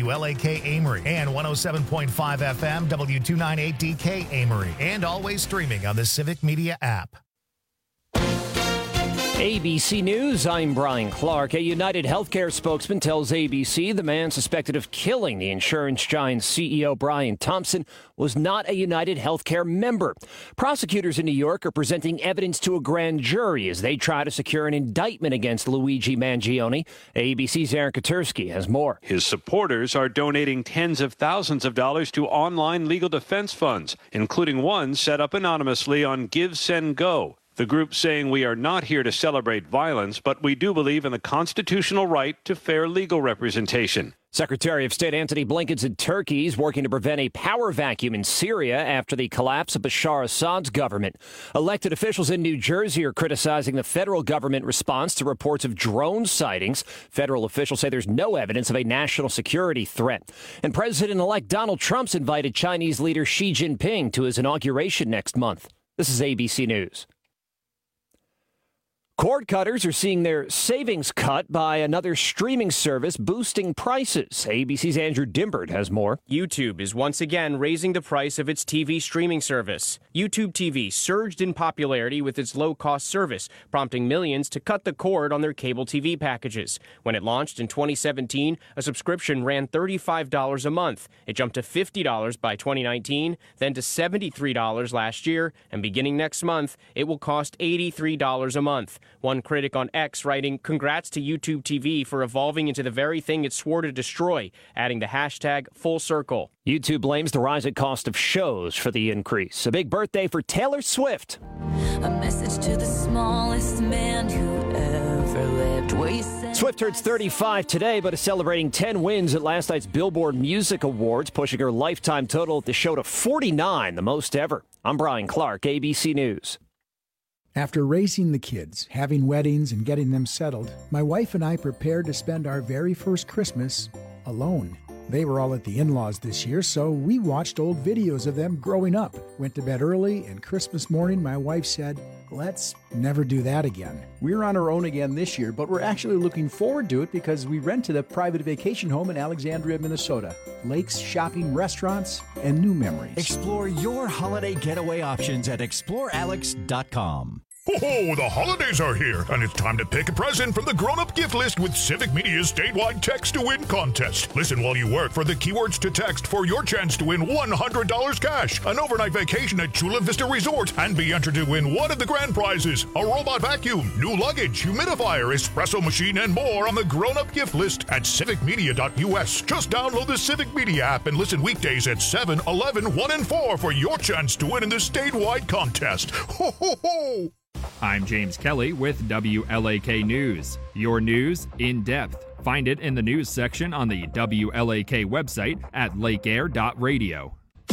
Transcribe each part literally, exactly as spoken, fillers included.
W L A K Amory, and one oh seven point five F M, W two ninety-eight D K Amory, and always streaming on the Civic Media app. A B C News, I'm Brian Clark. A United Healthcare spokesman tells A B C the man suspected of killing the insurance giant's C E O Brian Thompson was not a United Healthcare member. Prosecutors in New York are presenting evidence to a grand jury as they try to secure an indictment against Luigi Mangione. A B C's Aaron Katursky has more. His supporters are donating tens of thousands of dollars to online legal defense funds, including one set up anonymously on Give, Send, Go. The group saying we are not here to celebrate violence, but we do believe in the constitutional right to fair legal representation. Secretary of State Antony Blinken's in Turkey is working to prevent a power vacuum in Syria after the collapse of Bashar Assad's government. Elected officials in New Jersey are criticizing the federal government response to reports of drone sightings. Federal officials say there's no evidence of a national security threat. And President-elect Donald Trump's invited Chinese leader Xi Jinping to his inauguration next month. This is A B C News. Cord cutters are seeing their savings cut by another streaming service boosting prices. A B C's Andrew Dimbert has more. YouTube is once again raising the price of its T V streaming service. YouTube T V surged in popularity with its low-cost service, prompting millions to cut the cord on their cable T V packages. When it launched in twenty seventeen, a subscription ran thirty-five dollars a month. It jumped to fifty dollars by twenty nineteen, then to seventy-three dollars last year, and beginning next month, it will cost eighty-three dollars a month. One critic on X writing, "Congrats to YouTube T V for evolving into the very thing it swore to destroy," adding the hashtag full circle. YouTube blames the rising cost of shows for the increase. A big birthday for Taylor Swift. A message to the smallest man who ever lived. Where you said Swift turns thirty-five today, but is celebrating ten wins at last night's Billboard Music Awards, pushing her lifetime total at the show to forty-nine, the most ever. I'm Brian Clark, A B C News. After raising the kids, having weddings, and getting them settled, my wife and I prepared to spend our very first Christmas alone. They were all at the in-laws this year, so we watched old videos of them growing up, went to bed early, and Christmas morning my wife said, "Let's never do that again." We're on our own again this year, but we're actually looking forward to it because we rented a private vacation home in Alexandria, Minnesota. Lakes, shopping, restaurants, and new memories. Explore your holiday getaway options at explore alex dot com. Oh, the holidays are here, and it's time to pick a present from the grown-up gift list with Civic Media's statewide text-to-win contest. Listen while you work for the keywords to text for your chance to win one hundred dollars cash, an overnight vacation at Chula Vista Resort, and be entered to win one of the grand prizes, a robot vacuum, new luggage, humidifier, espresso machine, and more on the grown-up gift list at civic media dot U S. Just download the Civic Media app and listen weekdays at seven, eleven, one, and four for your chance to win in the statewide contest. Ho, ho, ho! I'm James Kelly with W L A K News. Your news in depth. Find it in the news section on the W L A K website at lake air dot radio.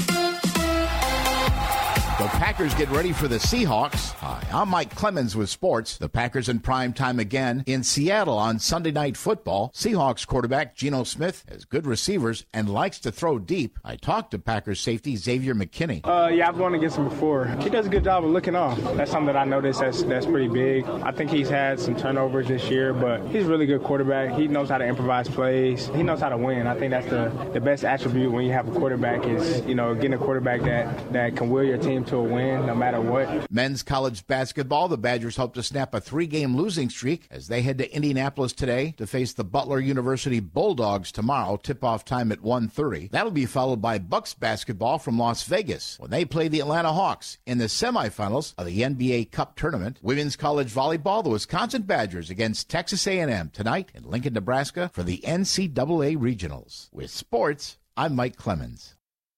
The Packers get ready for the Seahawks. Hi, I'm Mike Clemens with sports. The Packers in prime time again in Seattle on Sunday Night Football. Seahawks quarterback Geno Smith has good receivers and likes to throw deep. I talked to Packers safety Xavier McKinney. Uh, yeah, I've gone against him before. He does a good job of looking off. That's something that I noticed that's, that's pretty big. I think he's had some turnovers this year, but he's a really good quarterback. He knows how to improvise plays. He knows how to win. I think that's the, the best attribute when you have a quarterback is, you know, getting a quarterback that, that can will your team to a win no matter what. Men's college basketball, the Badgers hope to snap a three-game losing streak as they head to Indianapolis today to face the Butler University Bulldogs tomorrow, tip-off time at one thirty. That'll be followed by Bucks basketball from Las Vegas when they play the Atlanta Hawks in the semifinals of the N B A Cup tournament. Women's college volleyball, the Wisconsin Badgers against Texas A and M tonight in Lincoln, Nebraska for the N C double A Regionals. With sports, I'm Mike Clemens.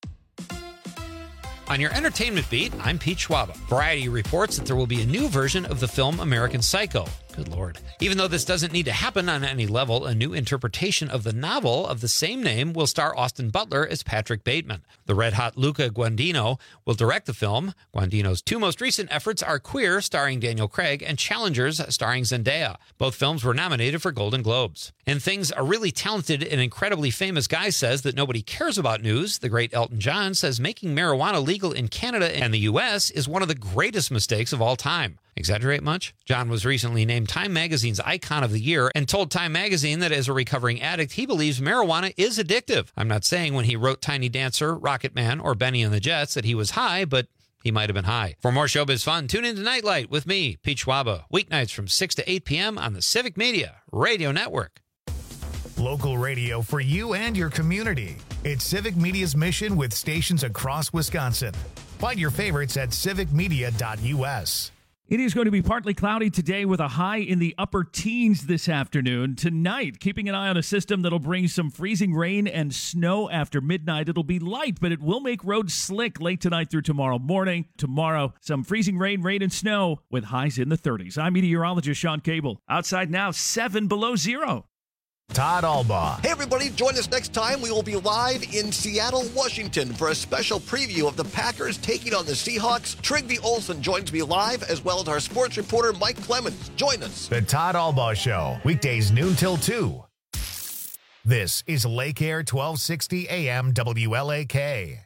On your entertainment beat, I'm Pete Schwaba. Variety reports that there will be a new version of the film American Psycho. Good Lord. Even though this doesn't need to happen on any level, a new interpretation of the novel of the same name will star Austin Butler as Patrick Bateman. The red-hot Luca Guadagnino will direct the film. Guadagnino's two most recent efforts are Queer, starring Daniel Craig, and Challengers, starring Zendaya. Both films were nominated for Golden Globes. In things a really talented and incredibly famous guy says that nobody cares about news, the great Elton John says making marijuana legal in Canada and the U S is one of the greatest mistakes of all time. Exaggerate much? John was recently named Time Magazine's Icon of the Year and told Time Magazine that as a recovering addict, he believes marijuana is addictive. I'm not saying when he wrote Tiny Dancer, Rocket Man, or Benny and the Jets that he was high, but he might have been high. For more showbiz fun, tune in to Nightlight with me, Pete Schwaba, weeknights from six to eight p.m. on the Civic Media Radio Network. Local radio for you and your community. It's Civic Media's mission with stations across Wisconsin. Find your favorites at civic media dot u s. It is going to be partly cloudy today with a high in the upper teens this afternoon. Tonight, keeping an eye on a system that'll bring some freezing rain and snow after midnight. It'll be light, but it will make roads slick late tonight through tomorrow morning. Tomorrow, some freezing rain, rain, and snow with highs in the thirties. I'm meteorologist Sean Cable. Outside now, seven below zero. Todd Albaugh. Hey, everybody, join us next time. We will be live in Seattle, Washington for a special preview of the Packers taking on the Seahawks. Trigby Olson joins me live, as well as our sports reporter, Mike Clemens. Join us. The Todd Albaugh Show, weekdays noon till two. This is Lake Air twelve sixty A M W L A K.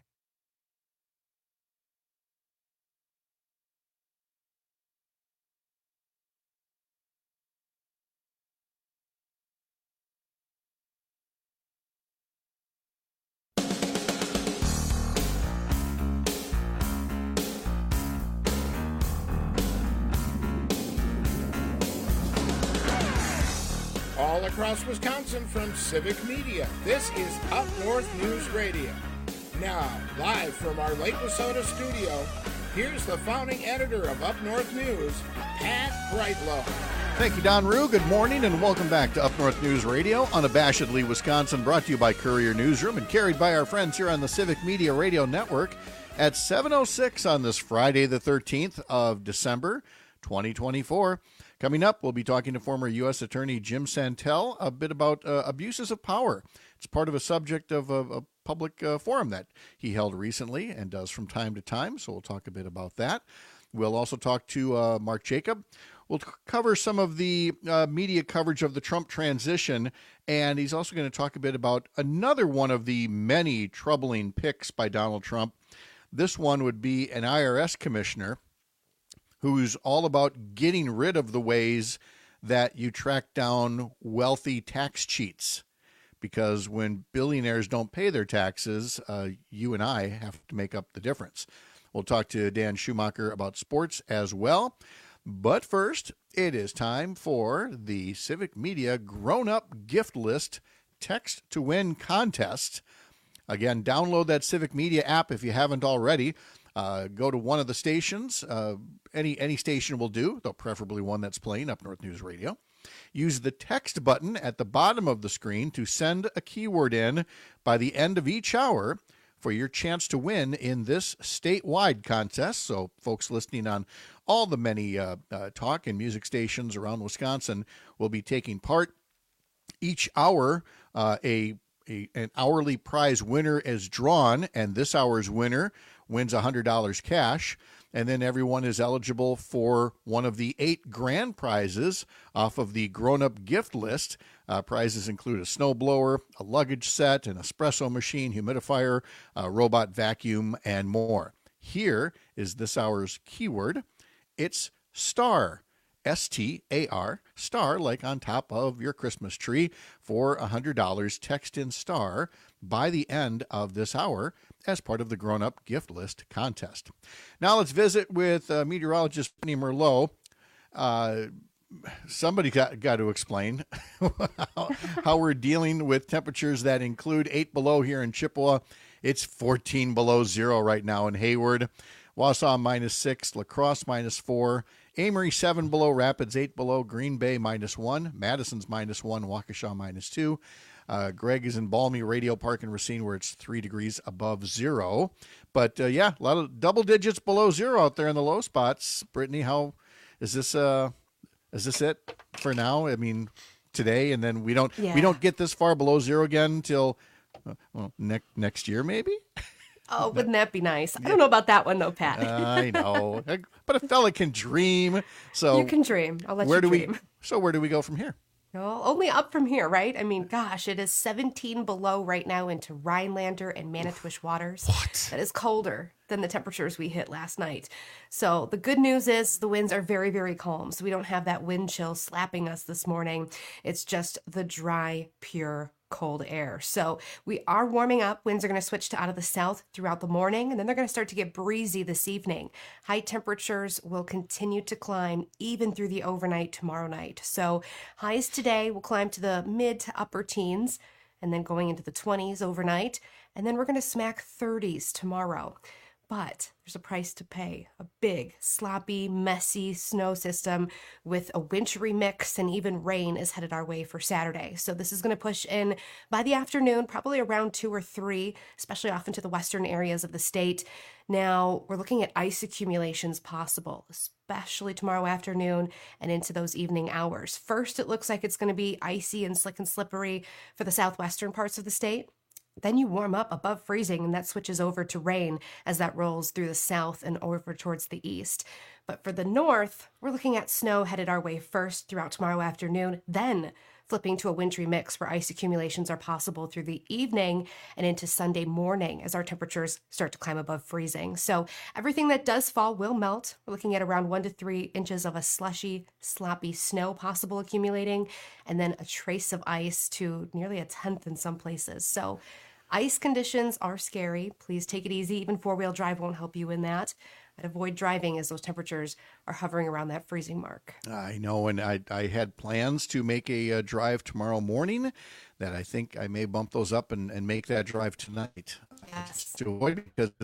All across Wisconsin from Civic Media, this is Up North News Radio. Now, live from our Lake Wissota studio, here's the founding editor of Up North News, Pat Brightlow. Thank you, Don Rue. Good morning and welcome back to Up North News Radio, unabashedly Wisconsin, brought to you by Courier Newsroom and carried by our friends here on the Civic Media Radio Network at seven oh six on this Friday, the thirteenth of December, twenty twenty-four. Coming up, we'll be talking to former U S Attorney Jim Santel a bit about uh, abuses of power. It's part of a subject of a, a public uh, forum that he held recently and does from time to time, so we'll talk a bit about that. We'll also talk to uh, Mark Jacob. We'll t- cover some of the uh, media coverage of the Trump transition, and he's also going to talk a bit about another one of the many troubling picks by Donald Trump. This one would be an I R S commissioner who's all about getting rid of the ways that you track down wealthy tax cheats. Because when billionaires don't pay their taxes, uh, you and I have to make up the difference. We'll talk to Dan Schumacher about sports as well. But first, it is time for the Civic Media Grown-Up Gift List Text to Win contest. Again, download that Civic Media app if you haven't already. Uh, go to one of the stations. Uh, any any station will do, though preferably one that's playing Up North News Radio. Use the text button at the bottom of the screen to send a keyword in by the end of each hour for your chance to win in this statewide contest. So folks listening on all the many uh, uh, talk and music stations around Wisconsin will be taking part. Each hour, uh, a, a an hourly prize winner is drawn, and this hour's winner wins one hundred dollars cash, and then everyone is eligible for one of the eight grand prizes off of the grown-up gift list. Uh, prizes include a snowblower, a luggage set, an espresso machine, humidifier, a robot vacuum, and more. Here is this hour's keyword. It's STAR, S T A R, STAR, like on top of your Christmas tree. For one hundred dollars, text in STAR by the end of this hour as part of the Grown-Up Gift List contest. Now let's visit with uh, meteorologist Penny Merlot. Uh, somebody got, got to explain how, how we're dealing with temperatures that include eight below here in Chippewa. It's fourteen below zero right now in Hayward. Wausau minus six, La Crosse minus four, Amory seven below, Rapids eight below, Green Bay minus one, Madison's minus one, Waukesha minus two. Uh, Greg is in balmy Radio Park in Racine, where it's three degrees above zero. But uh, yeah, a lot of double digits below zero out there in the low spots. Brittany, how is this? Uh, is this it for now? I mean, today, and then we don't yeah. we don't get this far below zero again until uh, well, next next year maybe. Oh, wouldn't that be nice? I don't know about that one, though, Pat. uh, I know. But a fella can dream. So you can dream. I'll let where you do dream. We, so where do we go from here? No, only up from here, right? I mean, gosh, it is seventeen below right now into Rhinelander and Manitowish waters. What? That is colder than the temperatures we hit last night. So the good news is the winds are very, very calm. So we don't have that wind chill slapping us this morning. It's just the dry, pure cold air. So we are warming up. Winds are going to switch to out of the south throughout the morning, and then they're going to start to get breezy this evening. High temperatures will continue to climb even through the overnight tomorrow night. So highs today will climb to the mid to upper teens, and then going into the twenties overnight, and then we're going to smack thirties tomorrow. But there's a price to pay. A big, sloppy, messy snow system with a wintry mix and even rain is headed our way for Saturday. So this is going to push in by the afternoon, probably around two or three, especially off into the western areas of the state. Now, we're looking at ice accumulations possible, especially tomorrow afternoon and into those evening hours. First, it looks like it's going to be icy and slick and slippery for the southwestern parts of the state. Then you warm up above freezing, and that switches over to rain as that rolls through the south and over towards the east. But for the north, we're looking at snow headed our way first throughout tomorrow afternoon, then flipping to a wintry mix where ice accumulations are possible through the evening and into Sunday morning as our temperatures start to climb above freezing. So everything that does fall will melt. We're looking at around one to three inches of a slushy, sloppy snow possible accumulating, and then a trace of ice to nearly a tenth in some places. So ice conditions are scary. Please take it easy. Even four-wheel drive won't help you in that. I'd avoid driving as those temperatures are hovering around that freezing mark. I know, and I, I had plans to make a uh, drive tomorrow morning that I think I may bump those up and, and make that drive tonight. Yes. To avoid because,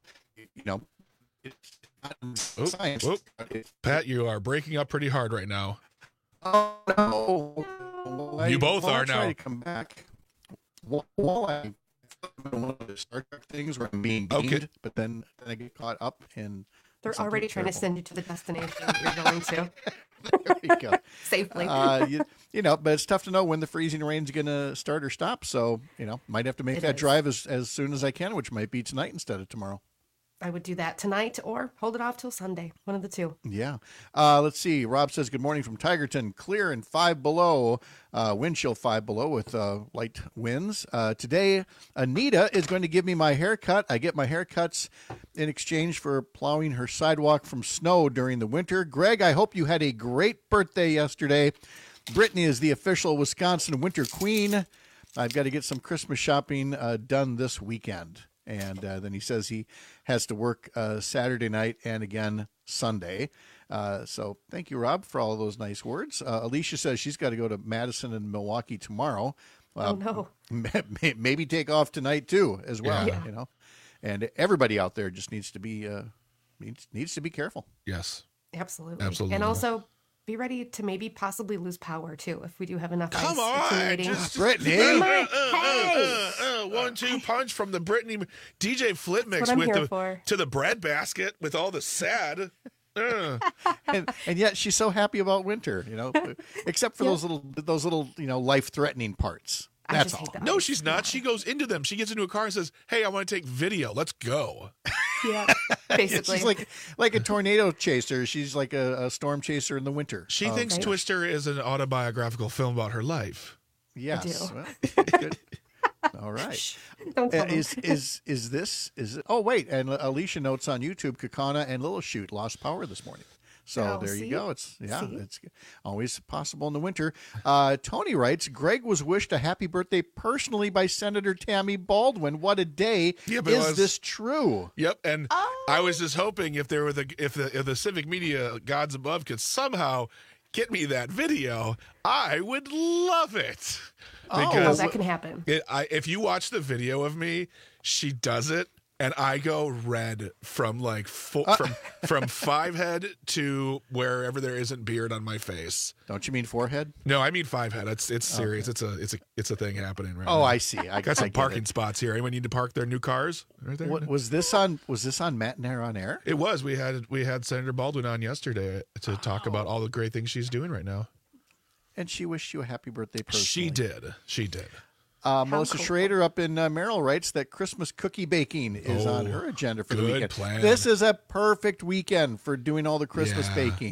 you know, it's not Oop, science. oop. Pat, you are breaking up pretty hard right now. Oh, no. Well, You I- both well, are I'll try now. to come back. While while I one of the Star Trek things where I'm being beamed, Okay. but then, then I get caught up and They're something already trying to terrible. send you to the destination that you're going to. There you go. Safely. Uh, you, you know, but it's tough to know when the freezing rain's going to start or stop. So, you know, might have to make It that is. drive as, as soon as I can, which might be tonight instead of tomorrow. I would do that tonight or hold it off till Sunday. One of the two. Yeah. Uh, let's see. Rob says, good morning from Tigerton. Clear and five below. Uh, wind chill five below with uh, light winds. Uh, today, Anita is going to give me my haircut. I get my haircuts in exchange for plowing her sidewalk from snow during the winter. Greg, I hope you had a great birthday yesterday. Brittany is the official Wisconsin winter queen. I've got to get some Christmas shopping uh, done this weekend. And uh, then he says he has to work uh, Saturday night and again Sunday. Uh, so thank you, Rob, for all of those nice words. Uh, Alicia says she's got to go to Madison and Milwaukee tomorrow. Uh, Oh, no. Maybe take off tonight, too, as well. Yeah. You know, and everybody out there just needs to be uh, needs, needs to be careful. Yes. Absolutely. Absolutely. And also be ready to maybe possibly lose power, too, if we do have enough Come ice on, accumulating. just Brittany. Uh, My- uh, hey! uh, uh, one two punch from the Brittany D J Flip mix what I'm with here the for. to the bread basket with all the sad. Uh. and, and yet she's so happy about winter, you know, except for Yeah. those little those little you know life threatening parts. I That's just all. hate that. No, she's not. She goes into them. She gets into a car and says, "Hey, I want to take video. Let's go." Yeah, basically. She's like like a tornado chaser. She's like a, a storm chaser in the winter. She Um, thinks Twister is an autobiographical film about her life. Yes. do. Well, good. All right. Don't tell Uh, them. is is is this is it? Oh wait, and Alicia notes on YouTube, Kakana and Little Shoot lost power this morning. So Oh, there see? you go. It's yeah, See? it's always possible in the winter. Uh, Tony writes, Greg was wished a happy birthday personally by Senator Tammy Baldwin. What a day! Yeah, but it is was- this true? Yep, and I was just hoping if there were the if the if the civic media gods above could somehow get me that video, I would love it. Oh, that can happen. It, I, if you watch the video of me, she does it, and I go red from like fo- Uh. from from five head to wherever there isn't beard on my face. Don't you mean forehead? No, I mean five head. It's it's serious. It's a it's a it's a thing happening right now. Oh, I see. I got some I get parking it. spots here. Anyone need to park their new cars right there? What was this on? Was this on Matt and Air on air? It was. We had we had Senator Baldwin on yesterday to talk about all the great things she's doing right now. And she wished you a happy birthday personally. She did. She did. Uh, Melissa cool. Schrader up in uh, Merrill writes that Christmas cookie baking is on Oh, her agenda for the good weekend. plan. This is a perfect weekend for doing all the Christmas Yeah. baking.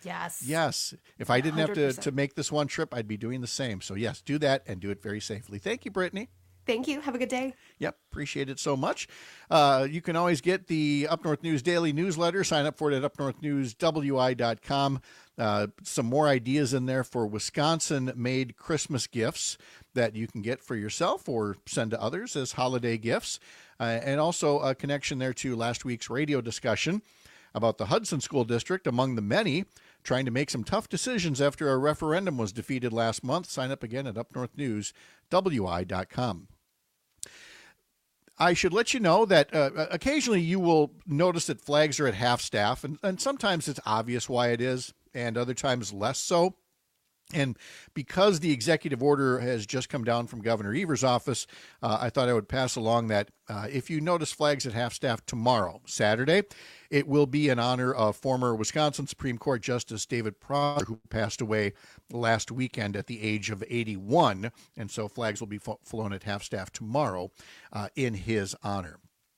Yes. Yes. If I didn't have one to, hundred percent. to make this one trip, I'd be doing the same. So, yes, do that and do it very safely. Thank you, Brittany. Thank you. Have a good day. Yep, appreciate it so much. Uh, you can always get the Up North News Daily newsletter. Sign up for it at up north news w i dot com. Uh, some more ideas in there for Wisconsin-made Christmas gifts that you can get for yourself or send to others as holiday gifts. Uh, and also a connection there to last week's radio discussion about the Hudson School District, among the many trying to make some tough decisions after a referendum was defeated last month. Sign up again at up north news w i dot com. I should let you know that uh, occasionally you will notice that flags are at half staff, and, and sometimes it's obvious why it is, and other times less so. And because the executive order has just come down from Governor Evers' office, uh, I thought I would pass along that uh, if you notice flags at half-staff tomorrow, Saturday, it will be in honor of former Wisconsin Supreme Court Justice David Prosser, who passed away last weekend at the age of eighty-one. And so flags will be fo- flown at half-staff tomorrow uh, in his honor.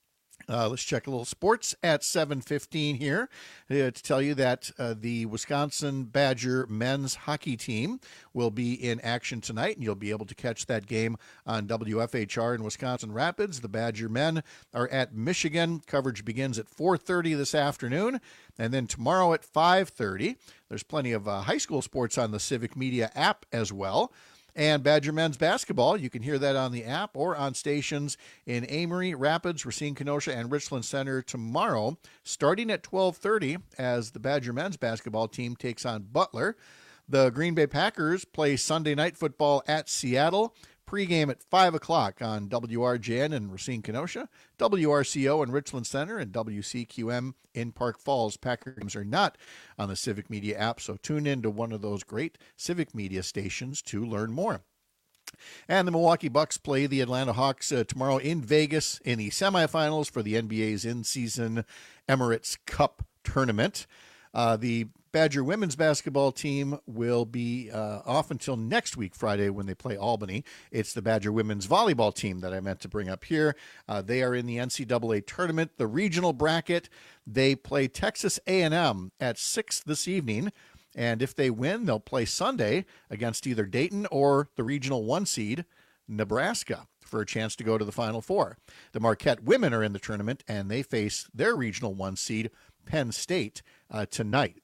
Uh, let's check a little sports at seven fifteen here uh, to tell you that uh, the Wisconsin Badger men's hockey team will be in action tonight, and you'll be able to catch that game on W F H R in Wisconsin Rapids. The Badger men are at Michigan. Coverage begins at four thirty this afternoon, and then tomorrow at five thirty. There's plenty of uh, high school sports on the Civic Media app as well. And Badger men's basketball, you can hear that on the app or on stations in Amory, Rapids, Racine, Kenosha, and Richland Center tomorrow, starting at twelve thirty as the Badger men's basketball team takes on Butler. The Green Bay Packers play Sunday night football at Seattle. Pregame at five o'clock on W R J N in Racine, Kenosha, W R C O in Richland Center, and W C Q M in Park Falls. Packer games are not on the Civic Media app, so tune in to one of those great Civic Media stations to learn more. And the Milwaukee Bucks play the Atlanta Hawks uh, tomorrow in Vegas in the semifinals for the N B A's in-season Emirates Cup tournament. Uh, the Badger women's basketball team will be uh, off until next week, Friday, when they play Albany. It's the Badger women's volleyball team that I meant to bring up here. Uh, they are in the N C double A tournament, the regional bracket. They play Texas A and M at six this evening, and if they win, they'll play Sunday against either Dayton or the regional one seed, Nebraska, for a chance to go to the Final Four. The Marquette women are in the tournament, and they face their regional one seed, Penn State, uh, tonight.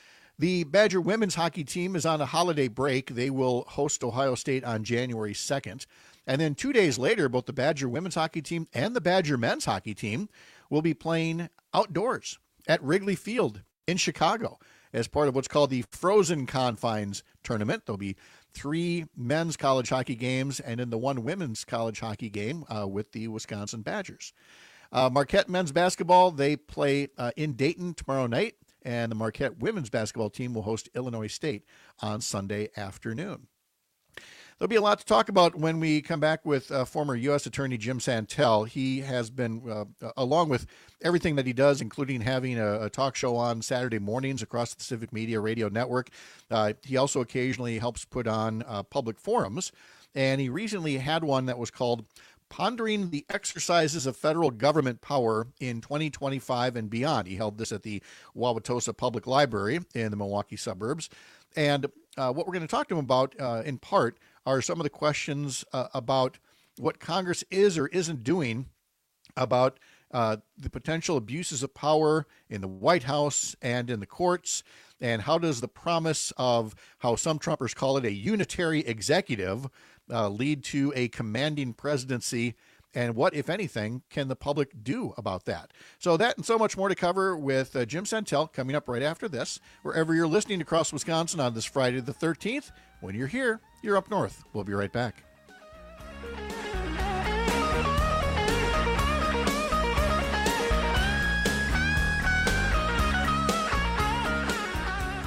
The Badger women's hockey team is on a holiday break. They will host Ohio State on January second. And then two days later, both the Badger women's hockey team and the Badger men's hockey team will be playing outdoors at Wrigley Field in Chicago as part of what's called the Frozen Confines tournament. There'll be three men's college hockey games and then the one women's college hockey game uh, with the Wisconsin Badgers. Uh, Marquette men's basketball, they play uh, in Dayton tomorrow night. And the Marquette women's basketball team will host Illinois State on Sunday afternoon. There'll be a lot to talk about when we come back with uh, former U S Attorney Jim Santel. He has been, uh, along with everything that he does, including having a, a talk show on Saturday mornings across the Civic Media Radio Network, uh, he also occasionally helps put on uh, public forums. And he recently had one that was called Pondering the Exercises of Federal Government Power in twenty twenty-five and Beyond. He held this at the Wauwatosa Public Library in the Milwaukee suburbs. And uh, what we're going to talk to him about, uh, in part, are some of the questions uh, about what Congress is or isn't doing about uh, the potential abuses of power in the White House and in the courts, and how does the promise of how some Trumpers call it a unitary executive uh, lead to a commanding presidency, and what, if anything, can the public do about that? So that and so much more to cover with uh, Jim Santel coming up right after this, wherever you're listening across Wisconsin on this Friday the thirteenth. When you're here, you're up north. We'll be right back.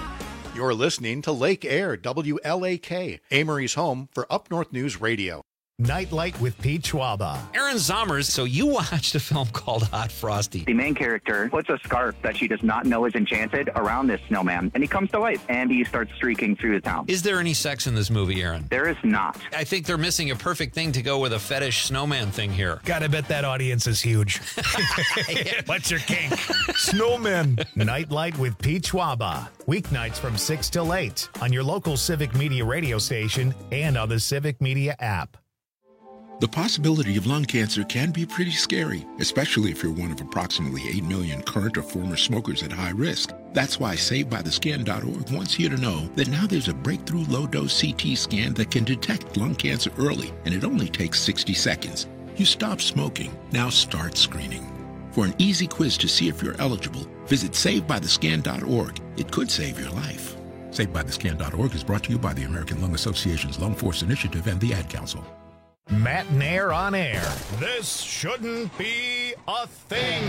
You're listening to Lake Air, W L A K, Amory's home for Up North News Radio. Nightlight with Pete Schwaba. Aaron Zommers, so you watched a film called Hot Frosty. The main character puts a scarf that she does not know is enchanted around this snowman, and he comes to life, and he starts streaking through the town. Is there any sex in this movie, Aaron? There is not. I think they're missing a perfect thing to go with a fetish snowman thing here. Gotta bet that audience is huge. What's your kink? Snowmen. Nightlight with Pete Schwaba. Weeknights from six till eight on your local Civic Media radio station and on the Civic Media app. The possibility of lung cancer can be pretty scary, especially if you're one of approximately eight million current or former smokers at high risk. That's why Saved By The Skin dot org wants you to know that now there's a breakthrough low-dose C T scan that can detect lung cancer early, and it only takes sixty seconds. You stop smoking, now start screening. For an easy quiz to see if you're eligible, visit Saved By The Skin dot org. It could save your life. Saved By The Skin dot org is brought to you by the American Lung Association's Lung Force Initiative and the Ad Council. Matt Nair on air. This shouldn't be a thing.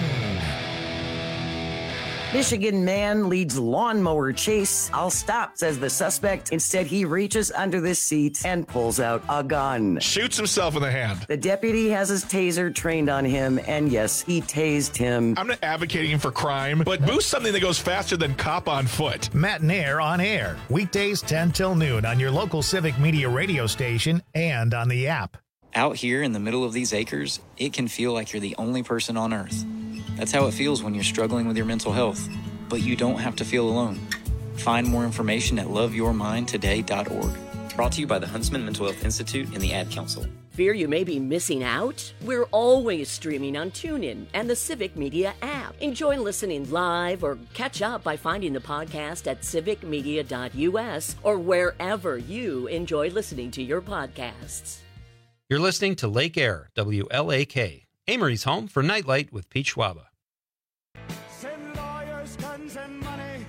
Michigan man leads lawnmower chase. I'll stop, says the suspect. Instead, he reaches under the seat and pulls out a gun. Shoots himself in the hand. The deputy has his taser trained on him, and yes, he tased him. I'm not advocating for crime, but boost something that goes faster than cop on foot. Matt Nair on air. Weekdays ten till noon on your local Civic Media radio station and on the app. Out here in the middle of these acres, it can feel like you're the only person on Earth. That's how it feels when you're struggling with your mental health. But you don't have to feel alone. Find more information at love your mind today dot org. Brought to you by the Huntsman Mental Health Institute and the Ad Council. Fear you may be missing out? We're always streaming on TuneIn and the Civic Media app. Enjoy listening live or catch up by finding the podcast at civic media dot u s or wherever you enjoy listening to your podcasts. You're listening to Lake Air, W L A K, Amory's home for Nightlight with Pete Schwaba. Send lawyers, guns, and money.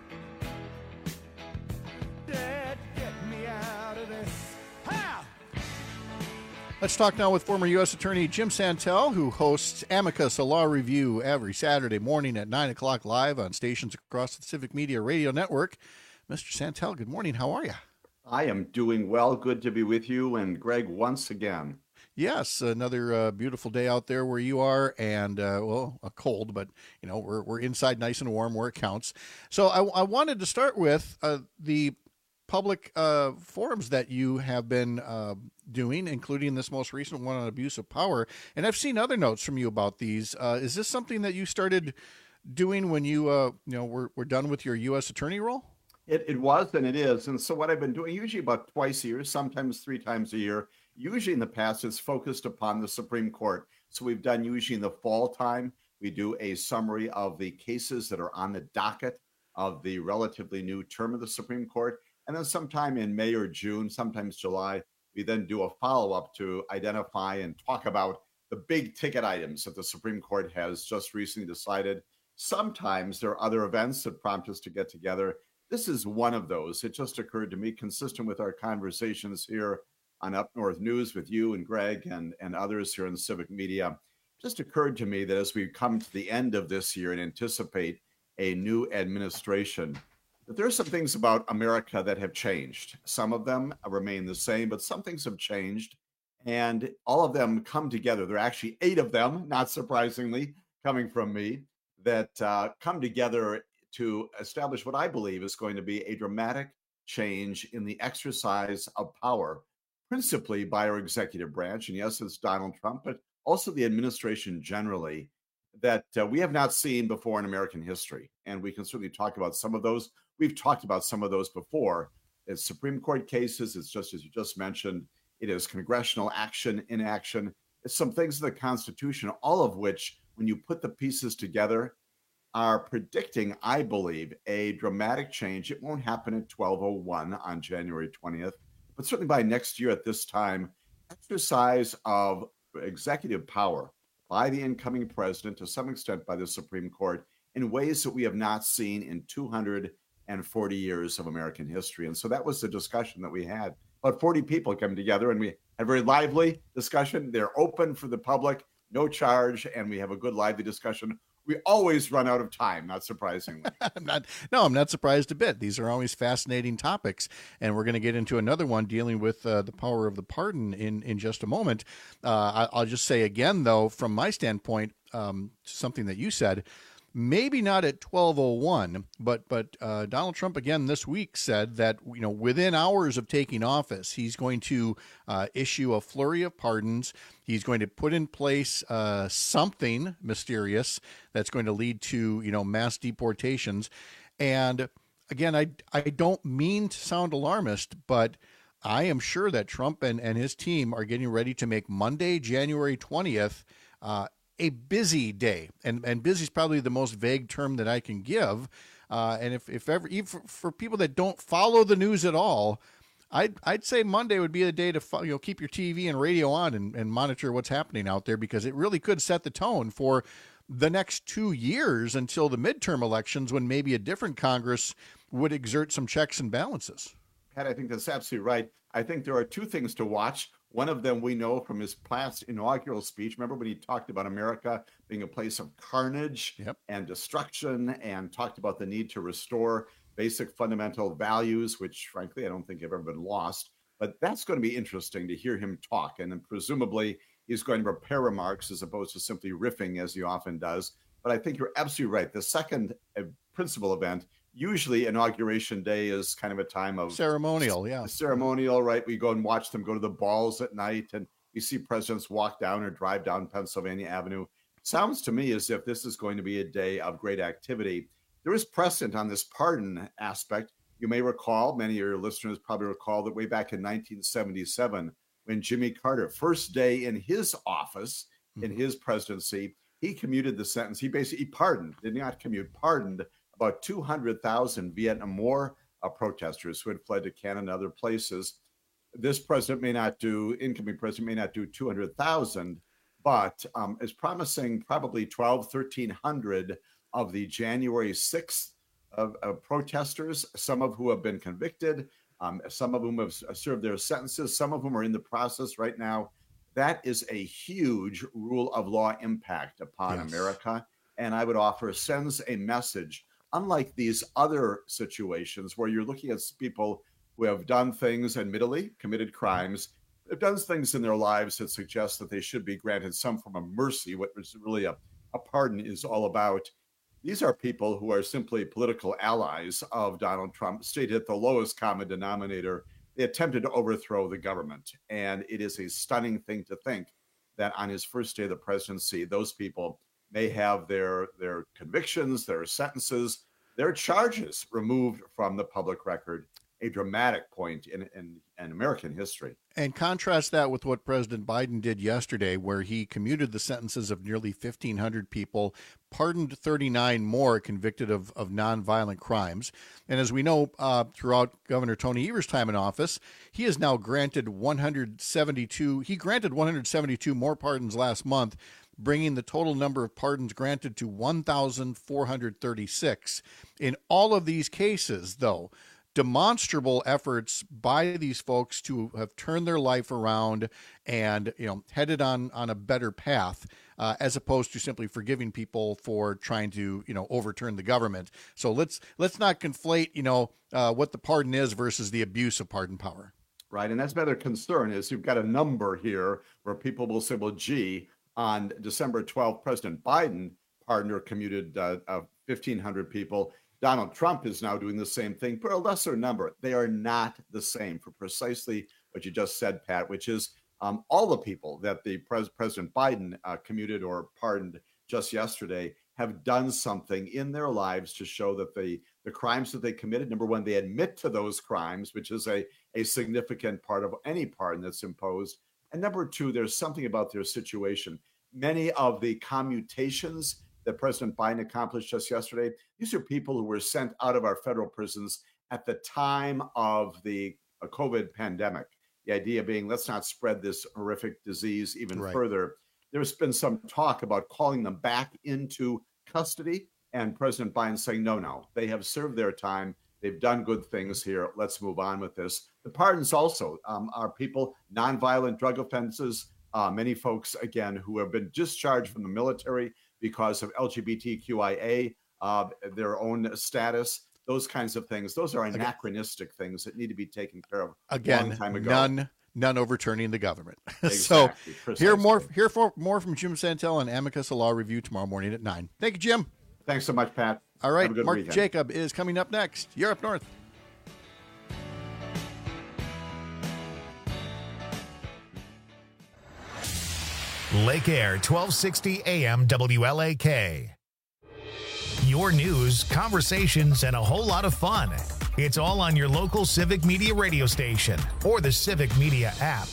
Dad, get me out of this. Ha! Let's talk now with former U S Attorney Jim Santel, who hosts Amicus, a law review, every Saturday morning at nine o'clock live on stations across the Civic Media Radio Network. Mister Santel, good morning. How are you? I am doing well. Good to be with you and Greg once again. Yes, another uh, beautiful day out there where you are, and uh, well, a cold, but you know we're we're inside, nice and warm where it counts. So I, I wanted to start with uh, the public uh, forums that you have been uh, doing, including this most recent one on abuse of power. And I've seen other notes from you about these. Uh, is this something that you started doing when you uh, you know were were done with your U S attorney role? It, it was and it is. And so what I've been doing, usually about twice a year, sometimes three times a year, usually in the past, it's focused upon the Supreme Court. So we've done usually in the fall time, we do a summary of the cases that are on the docket of the relatively new term of the Supreme Court. And then sometime in May or June, sometimes July, we then do a follow-up to identify and talk about the big ticket items that the Supreme Court has just recently decided. Sometimes there are other events that prompt us to get together. This is one of those. It just occurred to me, consistent with our conversations here on Up North News with you and Greg and, and others here in the Civic Media, just occurred to me that as we come to the end of this year and anticipate a new administration, that there are some things about America that have changed. Some of them remain the same, but some things have changed, and all of them come together. There are actually eight of them, not surprisingly, coming from me, that uh, come together to establish what I believe is going to be a dramatic change in the exercise of power, principally by our executive branch. And yes, it's Donald Trump, but also the administration generally, that uh, we have not seen before in American history. And we can certainly talk about some of those. We've talked about some of those before. It's Supreme Court cases. It's just as you just mentioned. It is congressional action, inaction. It's some things in the Constitution, all of which, when you put the pieces together, are predicting, I believe, a dramatic change. It won't happen at twelve oh one on January twentieth, but certainly by next year at this time, exercise of executive power by the incoming president, to some extent by the Supreme Court, in ways that we have not seen in two hundred forty years of American history. And so that was the discussion that we had. About forty people come together, and we had a very lively discussion. They're open for the public, no charge, and we have a good lively discussion we always run out of time, not surprisingly. I'm not, no, I'm not surprised a bit. These are always fascinating topics, and we're going to get into another one dealing with uh, the power of the pardon in, in just a moment. Uh, I, I'll just say again, though, from my standpoint, um, something that you said, maybe not at twelve oh one, but but uh, Donald Trump again this week said that, you know, within hours of taking office, he's going to uh, issue a flurry of pardons. He's going to put in place uh, something mysterious that's going to lead to, you know, mass deportations. And again, I I don't mean to sound alarmist, but I am sure that Trump and, and his team are getting ready to make Monday, January twentieth, uh, a busy day, and and busy is probably the most vague term that I can give. Uh, and if if ever, even for, for people that don't follow the news at all, I'd I'd say Monday would be a day to fo- you know keep your T V and radio on and, and monitor what's happening out there, because it really could set the tone for the next two years until the midterm elections, when maybe a different Congress would exert some checks and balances. Pat, I think that's absolutely right. I think there are two things to watch. One of them we know from his past inaugural speech. Remember when he talked about America being a place of carnage yep. and destruction, and talked about the need to restore basic fundamental values, which frankly I don't think have ever been lost. But that's going to be interesting to hear him talk. And then presumably he's going to prepare remarks as opposed to simply riffing as he often does. But I think you're absolutely right. The second uh, principal event, usually inauguration day, is kind of a time of ceremonial, yeah. Ceremonial, right? We go and watch them go to the balls at night, and we see presidents walk down or drive down Pennsylvania Avenue. Sounds to me as if this is going to be a day of great activity. There is precedent on this pardon aspect. You may recall, many of your listeners probably recall, that way back in nineteen seventy-seven, when Jimmy Carter, first day in his office, mm-hmm. in his presidency, he commuted the sentence. He basically he pardoned, did not commute, pardoned about two hundred thousand Vietnam War uh, protesters who had fled to Canada and other places. This president may not do, incoming president may not do two hundred thousand, but um, is promising probably twelve, thirteen hundred of the January sixth of, of protesters, some of who have been convicted, um, some of whom have served their sentences, some of whom are in the process right now. That is a huge rule of law impact upon yes. America. And I would offer sends a message, unlike these other situations where you're looking at people who have done things, admittedly committed crimes, have done things in their lives that suggest that they should be granted some form of mercy, what is really a, a pardon is all about. These are people who are simply political allies of Donald Trump, stated at the lowest common denominator. They attempted to overthrow the government. And it is a stunning thing to think that on his first day of the presidency, those people may have their, their convictions, their sentences, their charges removed from the public record. A dramatic point in, in, in American history. And contrast that with what President Biden did yesterday, where he commuted the sentences of nearly fifteen hundred people, pardoned thirty-nine more convicted of, of nonviolent crimes. And as we know, uh, throughout Governor Tony Evers' time in office, he has now granted one hundred seventy-two. He granted one hundred seventy-two more pardons last month, bringing the total number of pardons granted to one thousand four hundred thirty-six. In all of these cases, though, demonstrable efforts by these folks to have turned their life around and, you know, headed on on a better path, uh, as opposed to simply forgiving people for trying to, you know, overturn the government. So let's let's not conflate, you know, uh, what the pardon is versus the abuse of pardon power. Right, and that's my other concern is you've got a number here where people will say, well, gee, on December twelfth, President Biden pardoned or commuted uh, uh, fifteen hundred people. Donald Trump is now doing the same thing for a lesser number. They are not the same for precisely what you just said, Pat, which is um, all the people that the pres- President Biden uh, commuted or pardoned just yesterday have done something in their lives to show that the, the crimes that they committed, number one, they admit to those crimes, which is a, a significant part of any pardon that's imposed. And number two, there's something about their situation. Many of the commutations that President Biden accomplished just yesterday, these are people who were sent out of our federal prisons at the time of the uh, COVID pandemic. The idea being, let's not spread this horrific disease even right. further. There's been some talk about calling them back into custody, and President Biden saying, no, no, they have served their time. They've done good things here. Let's move on with this. The pardons also um, are people, nonviolent drug offenses, uh, many folks, again, who have been discharged from the military, because of L G B T Q I A, uh, their own status, those kinds of things. Those are anachronistic things that need to be taken care of Again, a long time ago. none none overturning the government. Exactly, so precisely. hear more hear for, more from Jim Santel and Amicus Law Review tomorrow morning at nine. Thank you, Jim. Thanks so much, Pat. All right, Have a good Mark weekend. Jacob is coming up next. You're Up North. Lake Air, twelve sixty A M W L A K. Your news, conversations, and a whole lot of fun. It's all on your local Civic Media radio station or the Civic Media app.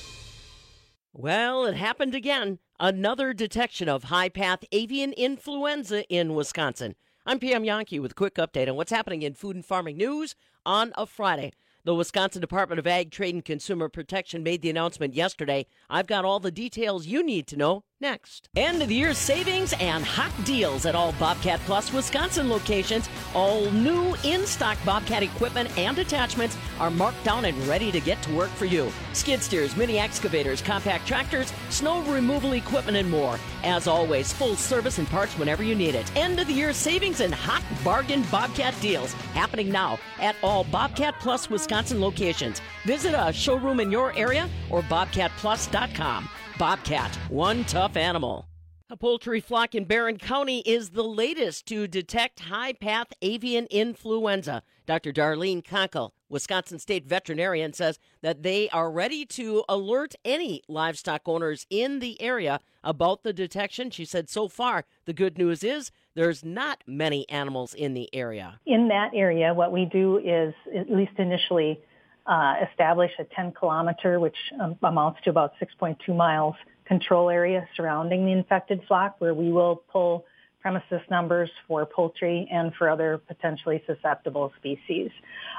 Well, it happened again. Another detection of high-path avian influenza in Wisconsin. I'm Pam Yonke with a quick update on what's happening in food and farming news on a Friday. The Wisconsin Department of Ag, Trade, and Consumer Protection made the announcement yesterday. I've got all the details you need to know next. End of the year savings and hot deals at all Bobcat Plus Wisconsin locations. All new in-stock Bobcat equipment and attachments are marked down and ready to get to work for you. Skid steers, mini excavators, compact tractors, snow removal equipment, and more. As always, full service and parts whenever you need it. End of the year savings and hot bargain Bobcat deals happening now at all Bobcat Plus Wisconsin locations. Visit a showroom in your area or bobcat plus dot com. Bobcat, one tough animal. A poultry flock in Barron County is the latest to detect high-path avian influenza. Doctor Darlene Konkel, Wisconsin State veterinarian, says that they are ready to alert any livestock owners in the area about the detection. She said so far, the good news is there's not many animals in the area. In that area, what we do is, at least initially, uh, establish a ten kilometer, which um, amounts to about six point two miles, control area surrounding the infected flock, where we will pull premises numbers for poultry and for other potentially susceptible species.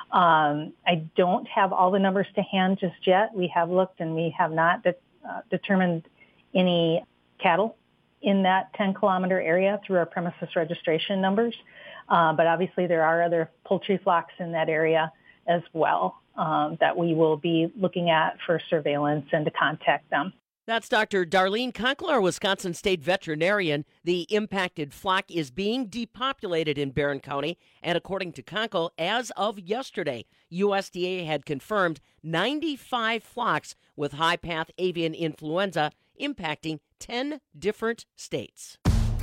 Um, I don't have all the numbers to hand just yet. We have looked and we have not de- uh, determined any cattle in that ten kilometer area through our premises registration numbers. Uh, but obviously there are other poultry flocks in that area as well um, that we will be looking at for surveillance and to contact them. That's Doctor Darlene Konkel, Wisconsin State veterinarian. The impacted flock is being depopulated in Barron County, and according to Konkel, as of yesterday, U S D A had confirmed ninety-five flocks with high-path avian influenza impacting ten different states.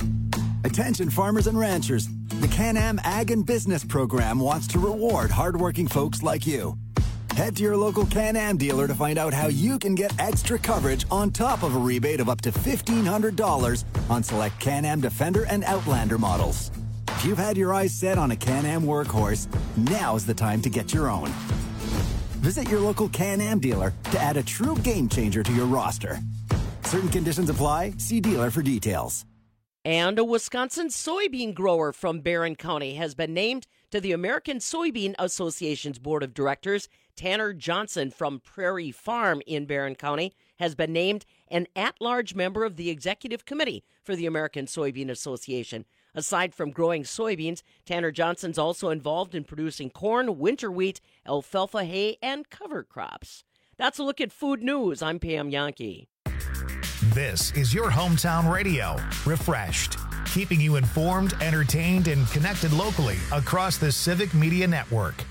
Attention farmers and ranchers. The Can-Am Ag and Business Program wants to reward hardworking folks like you. Head to your local Can-Am dealer to find out how you can get extra coverage on top of a rebate of up to fifteen hundred dollars on select Can-Am Defender and Outlander models. If you've had your eyes set on a Can-Am workhorse, now's the time to get your own. Visit your local Can-Am dealer to add a true game changer to your roster. Certain conditions apply. See dealer for details. And a Wisconsin soybean grower from Barron County has been named to the American Soybean Association's Board of Directors. Tanner Johnson from Prairie Farm in Barron County has been named an at-large member of the Executive Committee for the American Soybean Association. Aside from growing soybeans, Tanner Johnson's also involved in producing corn, winter wheat, alfalfa hay, and cover crops. That's a look at food news. I'm Pam Yonke. This is your hometown radio, Refreshed, keeping you informed, entertained, and connected locally across the Civic Media Network.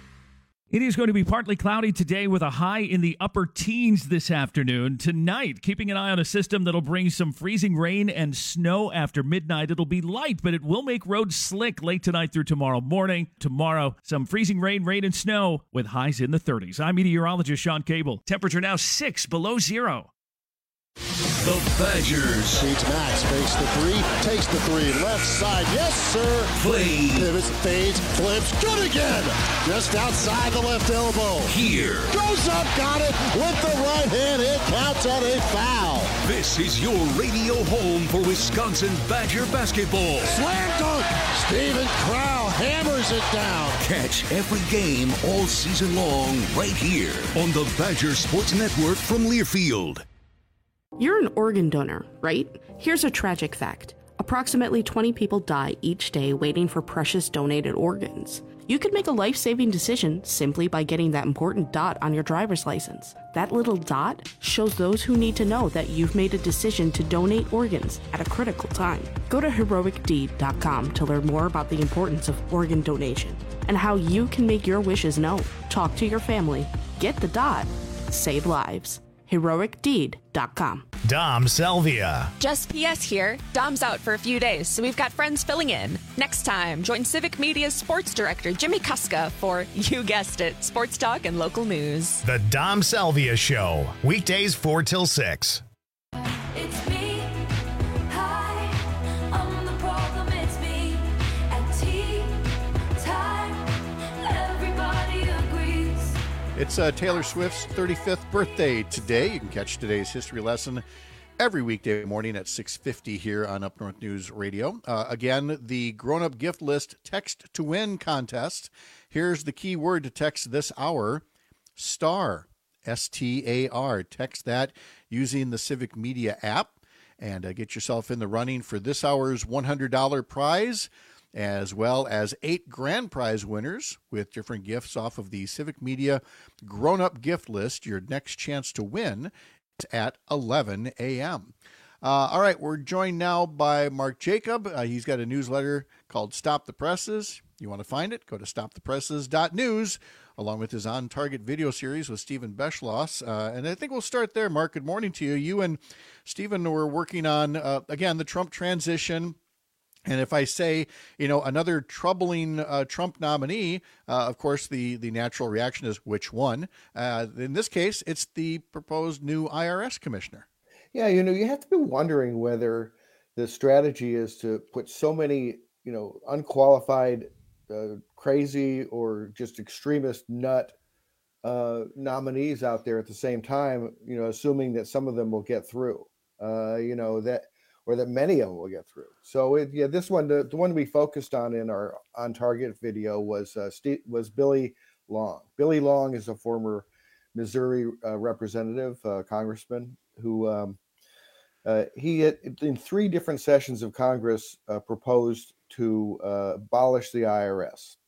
It is going to be partly cloudy today with a high in the upper teens this afternoon. Tonight, keeping an eye on a system that'll bring some freezing rain and snow after midnight. It'll be light, but it will make roads slick late tonight through tomorrow morning. Tomorrow, some freezing rain, rain, and snow with highs in the thirties. I'm meteorologist Sean Cable. Temperature now six below zero. The Badgers. Feeds Max, fakes the three, takes the three, left side, yes sir. Play. Pivots, fades, flips, good again. Just outside the left elbow. Here. Goes up, got it, with the right hand, it counts on a foul. This is your radio home for Wisconsin Badger basketball. Slam dunk, Steven Crow hammers it down. Catch every game all season long right here on the Badger Sports Network from Learfield. You're an organ donor, right? Here's a tragic fact. Approximately twenty people die each day waiting for precious donated organs. You could make a life-saving decision simply by getting that important dot on your driver's license. That little dot shows those who need to know that you've made a decision to donate organs at a critical time. Go to heroic deed dot com to learn more about the importance of organ donation and how you can make your wishes known. Talk to your family. Get the dot. Save lives. heroic deed dot com. Dom Selvia. Just P S here. Dom's out for a few days, so we've got friends filling in. Next time, join Civic Media's sports director, Jimmy Kuska, for, you guessed it, sports talk and local news. The Dom Selvia Show. Weekdays four till six. It's me. Hi, I'm the problem. It's me. At tea time, everybody agrees. It's uh, Taylor Swift's thirty-fifth birthday today. You can catch today's history lesson every weekday morning at six fifty here on Up North News Radio. Uh, again, the grown-up gift list text to win contest. Here's the key word to text this hour: STAR, S T A R. Text that using the Civic Media app and uh, get yourself in the running for this hour's one hundred dollars prize, as well as eight grand prize winners with different gifts off of the Civic Media grown-up gift list. Your next chance to win is at eleven a.m. Uh, all right, we're joined now by Mark Jacob. Uh, he's got a newsletter called Stop the Presses. You want to find it? Go to stop the presses dot news, along with his On Target video series with Stephen Beschloss. Uh, and I think we'll start there, Mark. Good morning to you. You and Stephen were working on, uh, again, the Trump transition. And if I say, you know, another troubling uh, Trump nominee, uh, of course, the, the natural reaction is which one? Uh, in this case, it's the proposed new I R S commissioner. Yeah, you know, you have to be wondering whether the strategy is to put so many, you know, unqualified, uh, crazy, or just extremist nut uh, nominees out there at the same time, you know, assuming that some of them will get through, uh, you know, that. or that many of them will get through. So it, yeah, this one, the, the one we focused on in our On Target video was uh, Steve, was Billy Long. Billy Long is a former Missouri uh, representative, uh, congressman, who um, uh, he had, in three different sessions of Congress uh, proposed to uh, abolish the I R S.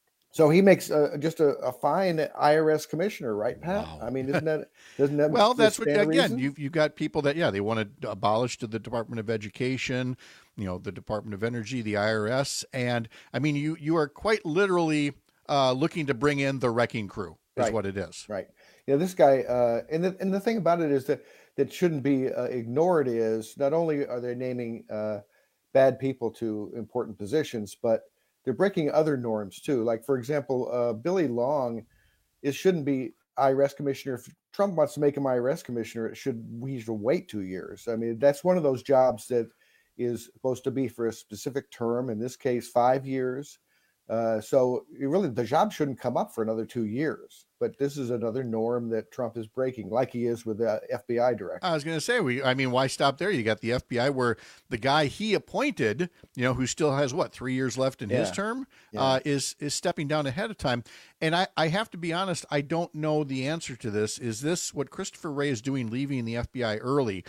So he makes uh, just a, a fine I R S commissioner, right, Pat? Wow. I mean, isn't that doesn't that well? That's what again. You've you've got people that yeah they want to abolish to the Department of Education, you know, the Department of Energy, the I R S, and I mean you you are quite literally uh, looking to bring in the wrecking crew. Is right. what it is. Right. Yeah. This guy, uh, and the and the thing about it is that that shouldn't be uh, ignored is not only are they naming uh, bad people to important positions, but they're breaking other norms too. Like, for example, uh, Billy Long, it shouldn't be I R S commissioner. If Trump wants to make him I R S commissioner, it should we should wait two years. I mean, that's one of those jobs that is supposed to be for a specific term. In this case, five years. Uh, so it really, the job shouldn't come up for another two years. But this is another norm that Trump is breaking, like he is with the F B I director. I was going to say, we. I mean, why stop there? You got the F B I, where the guy he appointed, you know, who still has what three years left in Yeah. his term, Yeah. uh, is is stepping down ahead of time. And I, I have to be honest, I don't know the answer to this. Is this what Christopher Wray is doing, leaving the F B I early?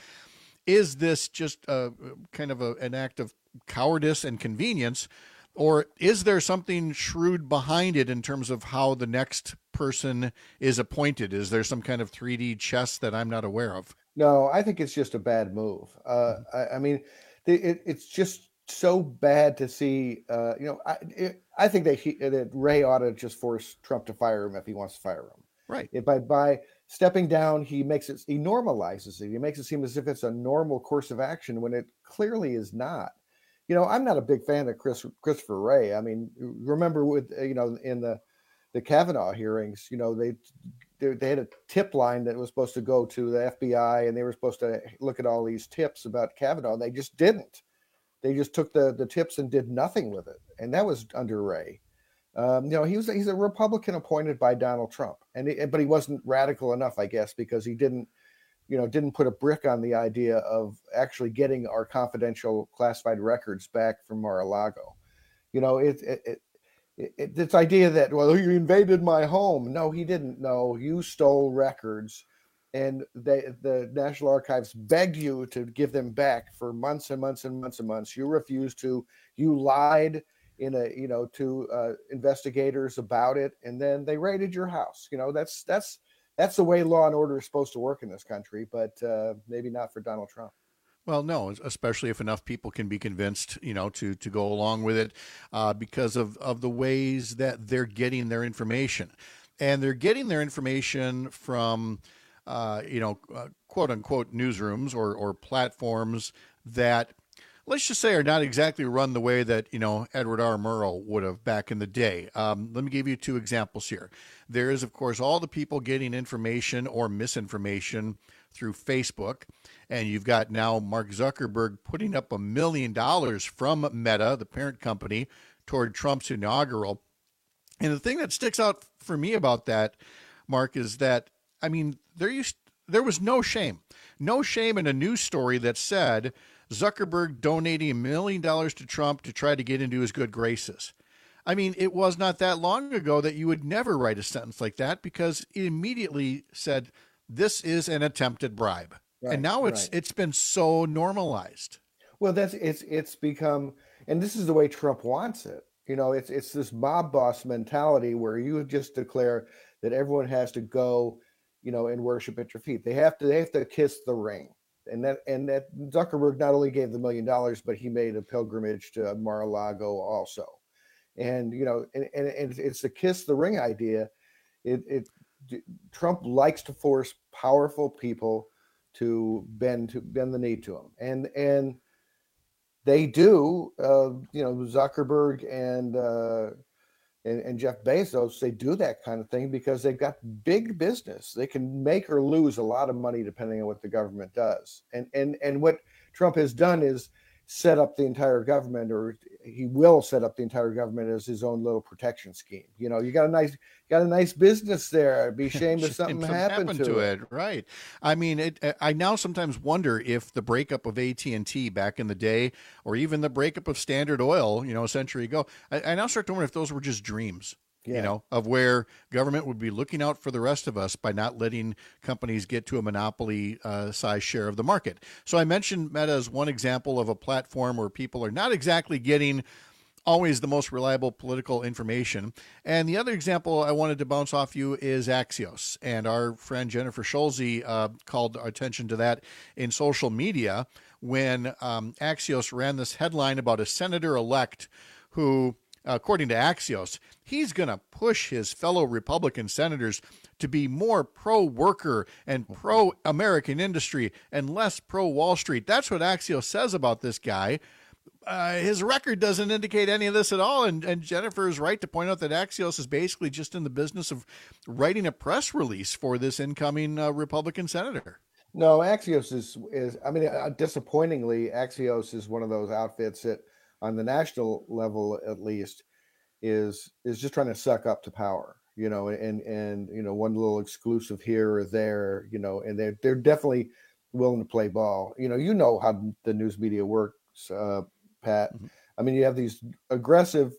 Is this just a kind of a, an act of cowardice and convenience? Or is there something shrewd behind it in terms of how the next person is appointed? Is there some kind of three D chess that I'm not aware of? No, I think it's just a bad move. Uh, I, I mean, the, it, it's just so bad to see. Uh, you know, I, it, I think that he, that Ray ought to just force Trump to fire him if he wants to fire him. Right. If by by stepping down, he makes it, he normalizes it. He makes it seem as if it's a normal course of action when it clearly is not. You know, I'm not a big fan of Chris Christopher Wray. I mean, remember with you know in the the Kavanaugh hearings, you know they they, they had a tip line that was supposed to go to the F B I, and they were supposed to look at all these tips about Kavanaugh. And they just didn't. They just took the the tips and did nothing with it, and that was under Wray. Um, you know, he was he's a Republican appointed by Donald Trump, and he, but he wasn't radical enough, I guess, because he didn't. you know, didn't put a brick on the idea of actually getting our confidential classified records back from Mar-a-Lago. You know, it, it, it, it this idea that, well, he invaded my home. No, he didn't. No, you stole records and they the National Archives begged you to give them back for months and months and months and months. You refused to. You lied in a you know to uh, investigators about it, and then they raided your house. You know that's that's that's the way law and order is supposed to work in this country, but uh, maybe not for Donald Trump. Well, no, especially if enough people can be convinced, you know, to to go along with it, uh, because of of the ways that they're getting their information, and they're getting their information from. Uh, you know, uh, quote unquote newsrooms or, or platforms that, let's just say, are not exactly run the way that, you know, Edward R. Murrow would have back in the day. Um, let me give you two examples here. There is, of course, all the people getting information or misinformation through Facebook. And you've got now Mark Zuckerberg putting up a million dollars from Meta, the parent company, toward Trump's inaugural. And the thing that sticks out for me about that, Mark, is that I mean, there used there was no shame, no shame in a news story that said Zuckerberg donating a million dollars to Trump to try to get into his good graces. I mean, it was not that long ago that you would never write a sentence like that because it immediately said this is an attempted bribe, Right, and now it's right. it's been so normalized. Well, that's it's it's become, and this is the way Trump wants it. You know, it's it's this mob boss mentality where you just declare that everyone has to go, you know, and worship at your feet. They have to, they have to kiss the ring. And that, and that Zuckerberg not only gave the million dollars, but he made a pilgrimage to Mar-a-Lago also. And, you know, and, and, and it's the kiss the ring idea. It, it, Trump likes to force powerful people to bend, to bend the knee to him. And, and they do, uh, you know, Zuckerberg and, uh, And, and Jeff Bezos, they do that kind of thing because they've got big business. They can make or lose a lot of money depending on what the government does. And and and what Trump has done is set up the entire government, or he will set up the entire government as his own little protection scheme. You know, you got a nice got a nice business there. It'd be ashamed if something Something happened, to, it. it. Right. I mean, it, I now sometimes wonder if the breakup of A T and T back in the day, or even the breakup of Standard Oil, you know, a century ago, I, I now start to wonder if those were just dreams. Yeah. You know, of where government would be looking out for the rest of us by not letting companies get to a monopoly uh, size share of the market. So I mentioned Meta as one example of a platform where people are not exactly getting always the most reliable political information. And the other example I wanted to bounce off you is Axios. And our friend Jennifer Schulze uh, called our attention to that in social media when um, Axios ran this headline about a senator-elect who, according to Axios, he's going to push his fellow Republican senators to be more pro-worker and pro-American industry and less pro-Wall Street. That's what Axios says about this guy. Uh, his record doesn't indicate any of this at all. And, and Jennifer is right to point out that Axios is basically just in the business of writing a press release for this incoming uh, Republican senator. No, Axios is, is I mean, uh, disappointingly, Axios is one of those outfits that on the national level, at least, is is just trying to suck up to power, you know, and and you know, one little exclusive here or there, you know, and they're they're definitely willing to play ball. You know, you know how the news media works, uh, Pat. Mm-hmm. I mean, you have these aggressive,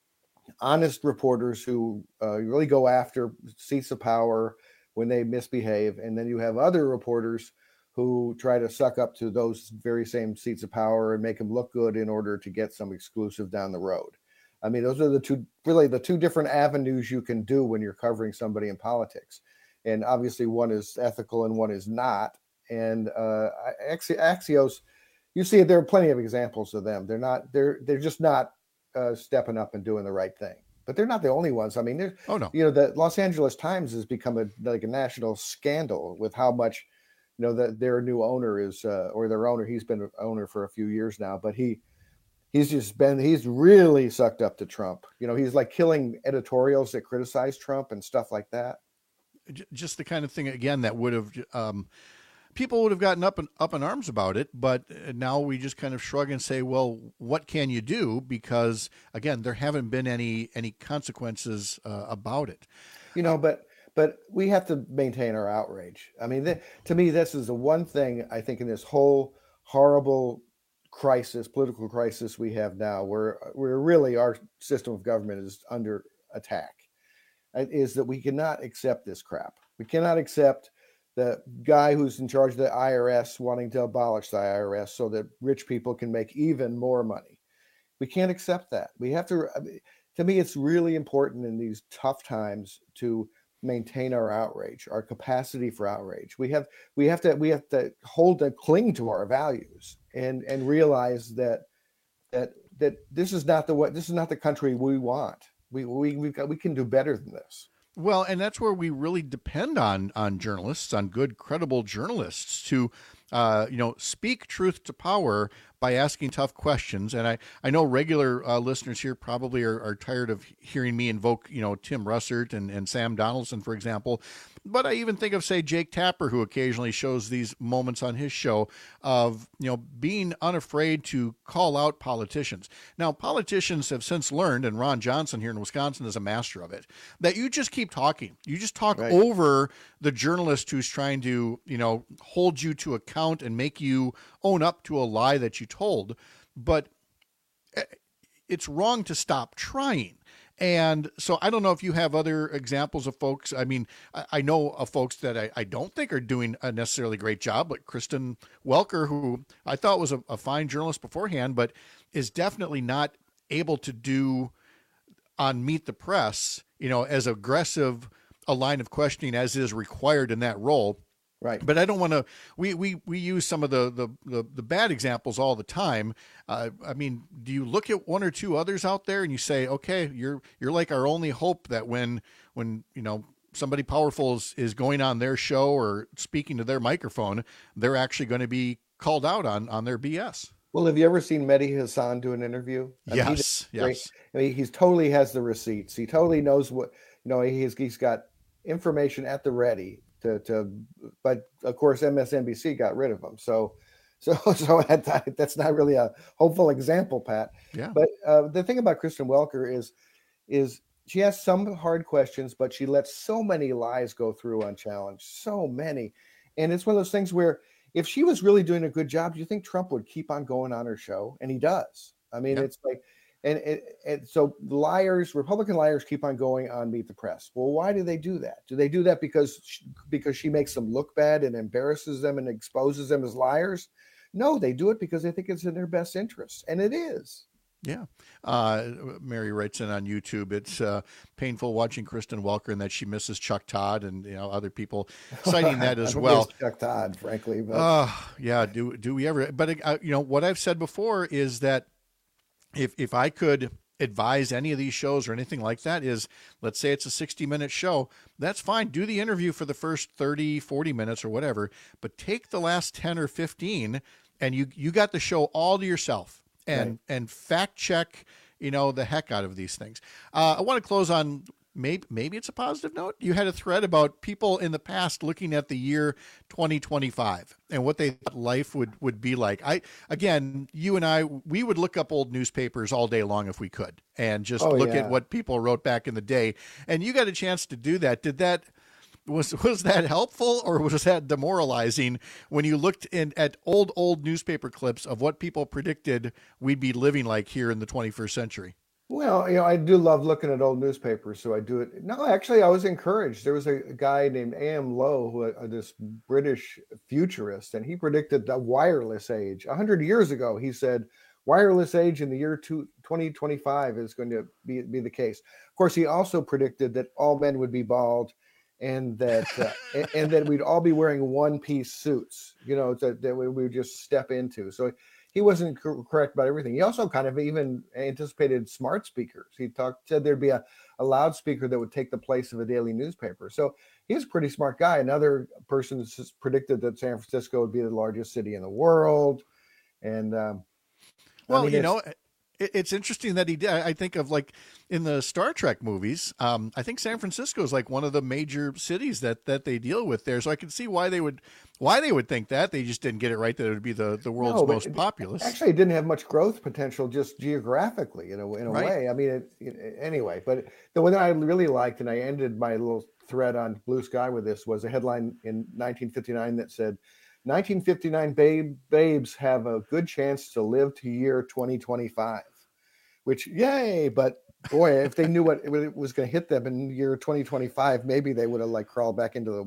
honest reporters who uh, really go after seats of power when they misbehave, and then you have other reporters who try to suck up to those very same seats of power and make them look good in order to get some exclusive down the road. I mean, those are the two, really the two different avenues you can do when you're covering somebody in politics. And obviously one is ethical and one is not. And uh, Axios, you see, there are plenty of examples of them. They're not, they're, they're just not uh, stepping up and doing the right thing. But they're not the only ones. I mean, there's, oh no, you know, the Los Angeles Times has become a like a national scandal with how much, you know, that their new owner is, uh, or their owner, he's been an owner for a few years now, but he, he's just been, he's really sucked up to Trump. You know, he's like killing editorials that criticize Trump and stuff like that. Just the kind of thing, again, that would have, um, people would have gotten up and up in arms about it, but now we just kind of shrug and say, well, what can you do? Because again, there haven't been any, any consequences uh, about it. You know, but But we have to maintain our outrage. I mean, th- to me, this is the one thing I think in this whole horrible crisis, political crisis we have now, where where really our system of government is under attack, is that we cannot accept this crap. We cannot accept the guy who's in charge of the I R S wanting to abolish the I R S so that rich people can make even more money. We can't accept that. We have to, I mean, to me, it's really important in these tough times to maintain our outrage, our capacity for outrage. We have, we have to, we have to hold and cling to our values and, and realize that, that, that this is not the way, this is not the country we want. We, we, we've got, we can do better than this. Well, and that's where we really depend on on journalists, on good, credible journalists to, uh, you know, speak truth to power by asking tough questions. And I, I know regular uh, listeners here probably are, are tired of hearing me invoke, you know, Tim Russert and, and Sam Donaldson, for example. But I even think of, say, Jake Tapper, who occasionally shows these moments on his show of, you know, being unafraid to call out politicians. Now, politicians have since learned, and Ron Johnson here in Wisconsin is a master of it, that you just keep talking. You just talk Right. over the journalist who's trying to, you know, hold you to account and make you own up to a lie that you told. But it's wrong to stop trying. And so I don't know if you have other examples of folks. I mean, I, I know of folks that I, I don't think are doing a necessarily great job, like Kristen Welker, who I thought was a, a fine journalist beforehand, but is definitely not able to do on Meet the Press, you know, as aggressive a line of questioning as is required in that role. Right. But I don't want to, we, we, we use some of the, the, the, the bad examples all the time. Uh, I mean, do you look at one or two others out there and you say, okay, you're, you're like our only hope that when, when, you know, somebody powerful is, is going on their show or speaking to their microphone, they're actually going to be called out on, on their B S. Well, have you ever seen Mehdi Hassan do an interview? I mean, he Yes. does Yes. great- I mean, he's totally has the receipts. He totally knows what, you know, he's, he's got information at the ready. To, to, but of course, M S N B C got rid of him. So, so, so that, that's not really a hopeful example, Pat. Yeah. But uh, the thing about Kristen Welker is, is she has some hard questions, but she lets so many lies go through unchallenged, so many. And it's one of those things where if she was really doing a good job, do you think Trump would keep on going on her show? And he does. I mean, Yeah. it's like, and, and, and so liars, Republican liars keep on going on Meet the Press. Well, why do they do that? Do they do that because she, because she makes them look bad and embarrasses them and exposes them as liars? No, they do it because they think it's in their best interest. And it is. Yeah. Uh, Mary writes in on YouTube, it's uh, painful watching Kristen Welker and that she misses Chuck Todd and, you know, other people citing that as I well. miss Chuck Todd, frankly. But. Uh, yeah. Do, do we ever, but uh, you know, what I've said before is that if, if I could advise any of these shows or anything like that is, let's say it's a sixty minute show, that's fine. Do the interview for the first thirty, forty minutes or whatever, but take the last ten or fifteen and you, you got the show all to yourself and, Right. and fact check, you know, the heck out of these things. Uh, I want to close on maybe, maybe it's a positive note. You had a thread about people in the past looking at the year twenty twenty-five and what they thought life would, would be like. I, again, you and I, we would look up old newspapers all day long if we could and just Oh, look yeah. at what people wrote back in the day. And you got a chance to do that. Did that, was, was that helpful or was that demoralizing when you looked in at old, old newspaper clips of what people predicted we'd be living like here in the twenty-first century? Well, you know, I do love looking at old newspapers, so I do it. No, actually, I was encouraged. There was a guy named A M Lowe, who uh, this British futurist, and he predicted the wireless age. A hundred years ago, he said, wireless age in the year two, twenty twenty-five is going to be, be the case. Of course, he also predicted that all men would be bald and that uh, and, and that we'd all be wearing one-piece suits, you know, that, that we would just step into. So he wasn't cor- correct about everything. He also kind of even anticipated smart speakers. He talked said there'd be a, a loudspeaker that would take the place of a daily newspaper. So he's a pretty smart guy. Another person s- predicted that San Francisco would be the largest city in the world. And um, I Well, mean, you it's- know, it, it's interesting that he did. I think of like in the Star Trek movies, um, I think San Francisco is like one of the major cities that, that they deal with there. So I can see why they would, why they would think that. They just didn't get it right that it would be the, the world's No, but most it- populous. Actually, it didn't have much growth potential just geographically in a, in a Right. way. I mean, it, it- anyway, but the one that I really liked, and I ended my little thread on Blue Sky with this, was a headline in nineteen fifty-nine that said, nineteen fifty-nine babe, babes have a good chance to live to year twenty twenty-five, which, yay, but boy, if they knew what it was going to hit them in year twenty twenty-five, maybe they would have like crawled back into the womb.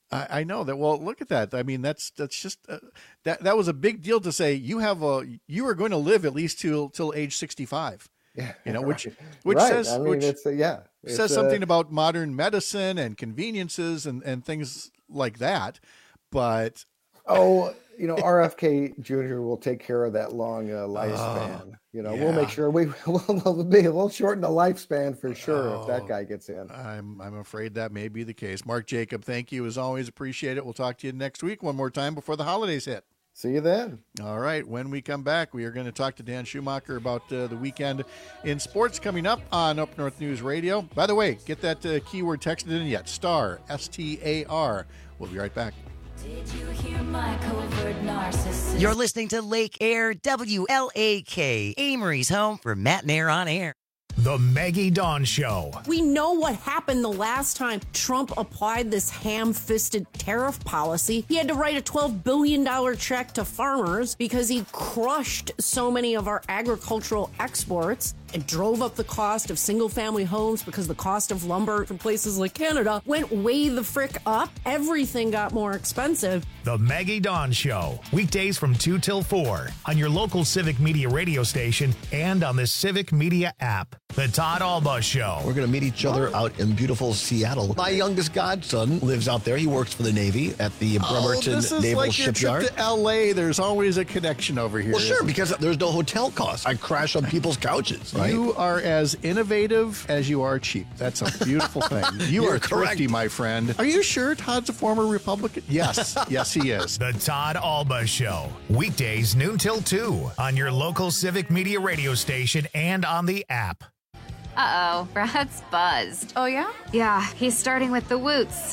I, I know that. Well, look at that. I mean, that's that's just uh, that that was a big deal to say. You have a you are going to live at least till till age sixty-five. Yeah, you know, which right. which Right. says I mean, which it's a, yeah it's says a- something about modern medicine and conveniences and and things like that. But Oh, you know, R F K Junior will take care of that long uh, lifespan. you know, we'll make yeah. sure we will we'll be we'll shorten the lifespan for sure if that guy gets in. I'm I'm afraid that may be the case. Mark Jacob, thank you as always. Appreciate it. We'll talk to you next week one more time before the holidays hit. See you then. All right. When we come back, we are going to talk to Dan Schumacher about uh, the weekend in sports coming up on Up North News Radio. By the way, get that uh, keyword texted in yet. Star, S T A R. We'll be right back. Did you hear my covert narcissist? You're listening to Lake Air W L A K, Amory's home for Matt and Air on Air. The Maggie Dawn Show. We know what happened the last time Trump applied this ham-fisted tariff policy. He had to write a twelve billion dollars check to farmers because he crushed so many of our agricultural exports and drove up the cost of single-family homes because the cost of lumber from places like Canada went way the frick up. Everything got more expensive. The Maggie Dawn Show. Weekdays from two till four on your local Civic Media radio station and on the Civic Media app. The Todd Alba Show. We're going to meet each other out in beautiful Seattle. My youngest godson lives out there. He works for the Navy at the Oh, Bremerton this is Naval like your Shipyard. trip to L A. There's always a connection over here. Well, sure, isn't because there's no hotel costs. I crash on people's couches, there? right? You are as innovative as you are cheap. That's a beautiful thing. You You're are thrifty, correct. my friend. Are you sure Todd's a former Republican? Yes. Yes, he is. The Todd Alba Show. Weekdays noon till two on your local Civic Media radio station and on the app. Uh-oh, Brad's buzzed. Oh, yeah? Yeah, he's starting with the woots.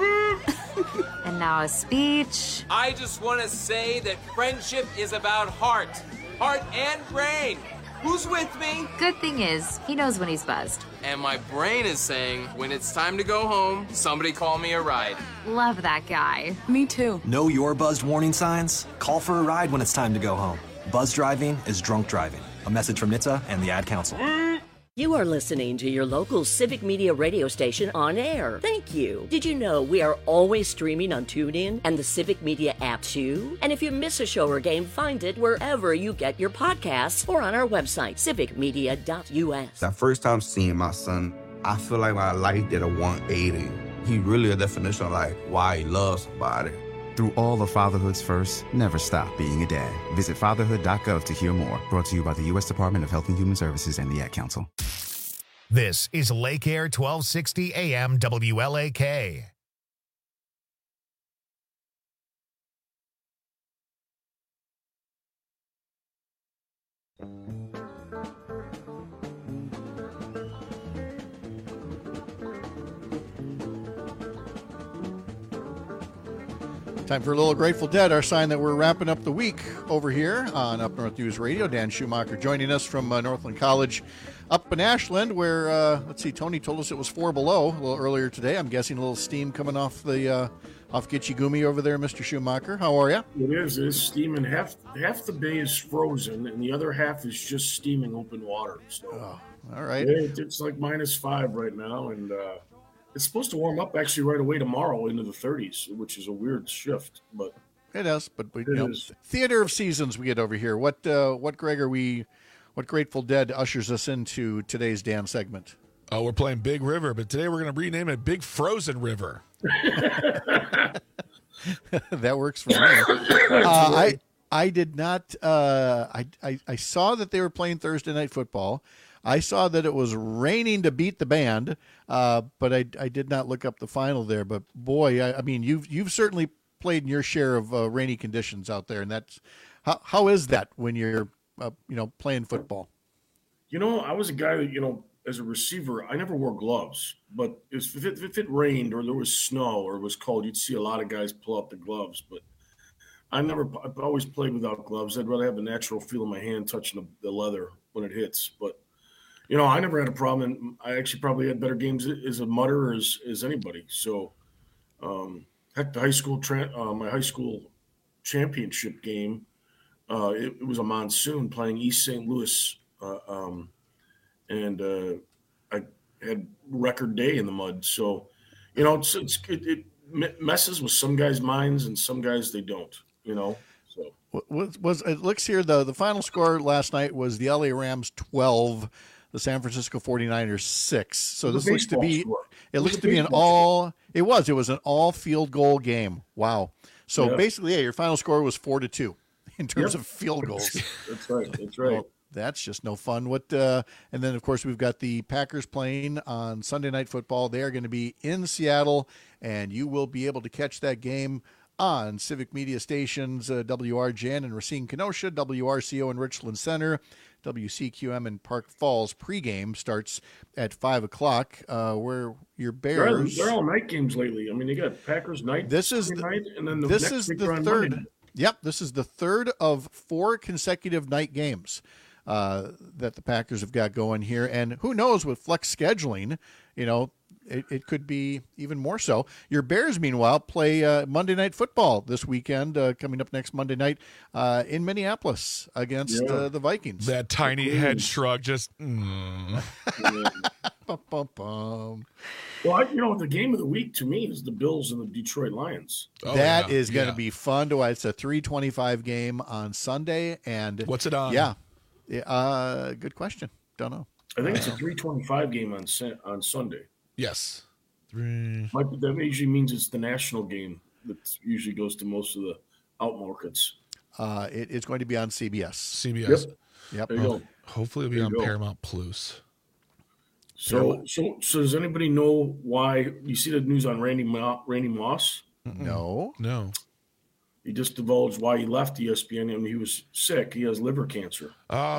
And now a speech. I just want to say that friendship is about heart. Heart and brain. Who's with me? Good thing is, he knows when he's buzzed. And my brain is saying, when it's time to go home, somebody call me a ride. Love that guy. Me too. Know your buzzed warning signs? Call for a ride when it's time to go home. Buzz driving is drunk driving. A message from N H T S A and the Ad Council. You are listening to your local Civic Media radio station on air. Thank you. Did you know we are always streaming on TuneIn and the Civic Media app too? And if you miss a show or game, find it wherever you get your podcasts or on our website, civic media dot U S. That first time seeing my son, I feel like my life did a one eighty. He really a definition of like why he loves somebody. Through all of fatherhood's first, never stop being a dad. Visit fatherhood dot gov to hear more. Brought to you by the U S Department of Health and Human Services and the Ad Council. This is Lake Air twelve sixty A M W L A K. Time for a little Grateful Dead, our sign that we're wrapping up the week over here on Up North News Radio. Dan Schumacher joining us from uh, Northland College up in Ashland, where, uh, let's see, Tony told us it was four below a little earlier today. I'm guessing a little steam coming off the uh, off Gitchigumi over there, Mister Schumacher. How are you? It is. It is steaming. Half half the bay is frozen, and the other half is just steaming open water. So, oh, all right. It, it's like minus five right now, and uh, it's supposed to warm up actually right away tomorrow into the thirties, which is a weird shift, but it is. But we, it you know, is. theater of seasons we get over here. What uh, what Greg are we? What Grateful Dead ushers us into today's Dan segment? Oh, we're playing Big River, but today we're going to rename it Big Frozen River. That works for me. Uh, I I did not. Uh, I, I I saw that they were playing Thursday night football. I saw that it was raining to beat the band, uh, but I I did not look up the final there. But boy, I, I mean, you've you've certainly played in your share of uh, rainy conditions out there, and that's how how is that when you're uh, you know playing football? You know, I was a guy that, you know, as a receiver, I never wore gloves. But if it, if it rained or there was snow or it was cold, you'd see a lot of guys pull out the gloves. But I never, I've always played without gloves. I'd rather have the natural feel in my hand touching the, the leather when it hits. But, you know, I never had a problem. I actually probably had better games as a mudder as, as anybody. So, um, heck, the high school, tra- uh, my high school championship game, uh, it, it was a monsoon playing East Saint Louis. Uh, um, and uh, I had record day in the mud. So, you know, it's, it's it, it messes with some guys' minds and some guys they don't. You know, so was, was it looks here the the final score last night was the L A Rams twelve, the San Francisco forty-niners six. So this looks to be score. it, it looks to be an all it was it was an all field goal game. Wow. So yeah. basically, yeah, your final score was four to two in terms yep. of field goals. That's right. That's right. Well, that's just no fun. What? Uh, and then, of course, we've got the Packers playing on Sunday Night Football. They are going to be in Seattle, and you will be able to catch that game on Civic Media stations, uh, W R J N in Racine, Kenosha, W R C O in Richland Center, W C Q M in Park Falls. Pregame starts at five o'clock, uh, where your Bears... They're, they're all night games lately. I mean, you got Packers night, this is the, night, and then the this next is week the on third. Monday. Yep, this is the third of four consecutive night games uh, that the Packers have got going here. And who knows with flex scheduling, you know, it, it could be even more so. Your Bears, meanwhile, play uh, Monday Night Football this weekend, uh, coming up next Monday night uh, in Minneapolis against Yeah. uh, the Vikings. That tiny head shrug just. Mm. Bum, bum, bum. Well, I, you know, the game of the week to me is the Bills and the Detroit Lions. Oh, that yeah, is going to yeah. be fun to watch. It's a three twenty-five game on Sunday. And What's it on? Yeah. Yeah, Uh, good question. Don't know. I think it's a three twenty-five game on Sa- on Sunday. Yes. Three. Might be, that usually means it's the national game that usually goes to most of the out markets. Uh, it, it's going to be on C B S. C B S. Yep. Yep. There you go. Hopefully it'll be There on you go. Paramount Plus. So, so, so does anybody know why? You see the news on Randy Mo- Randy Moss? No. No. He just divulged why he left E S P N. I mean, he was sick. He has liver cancer.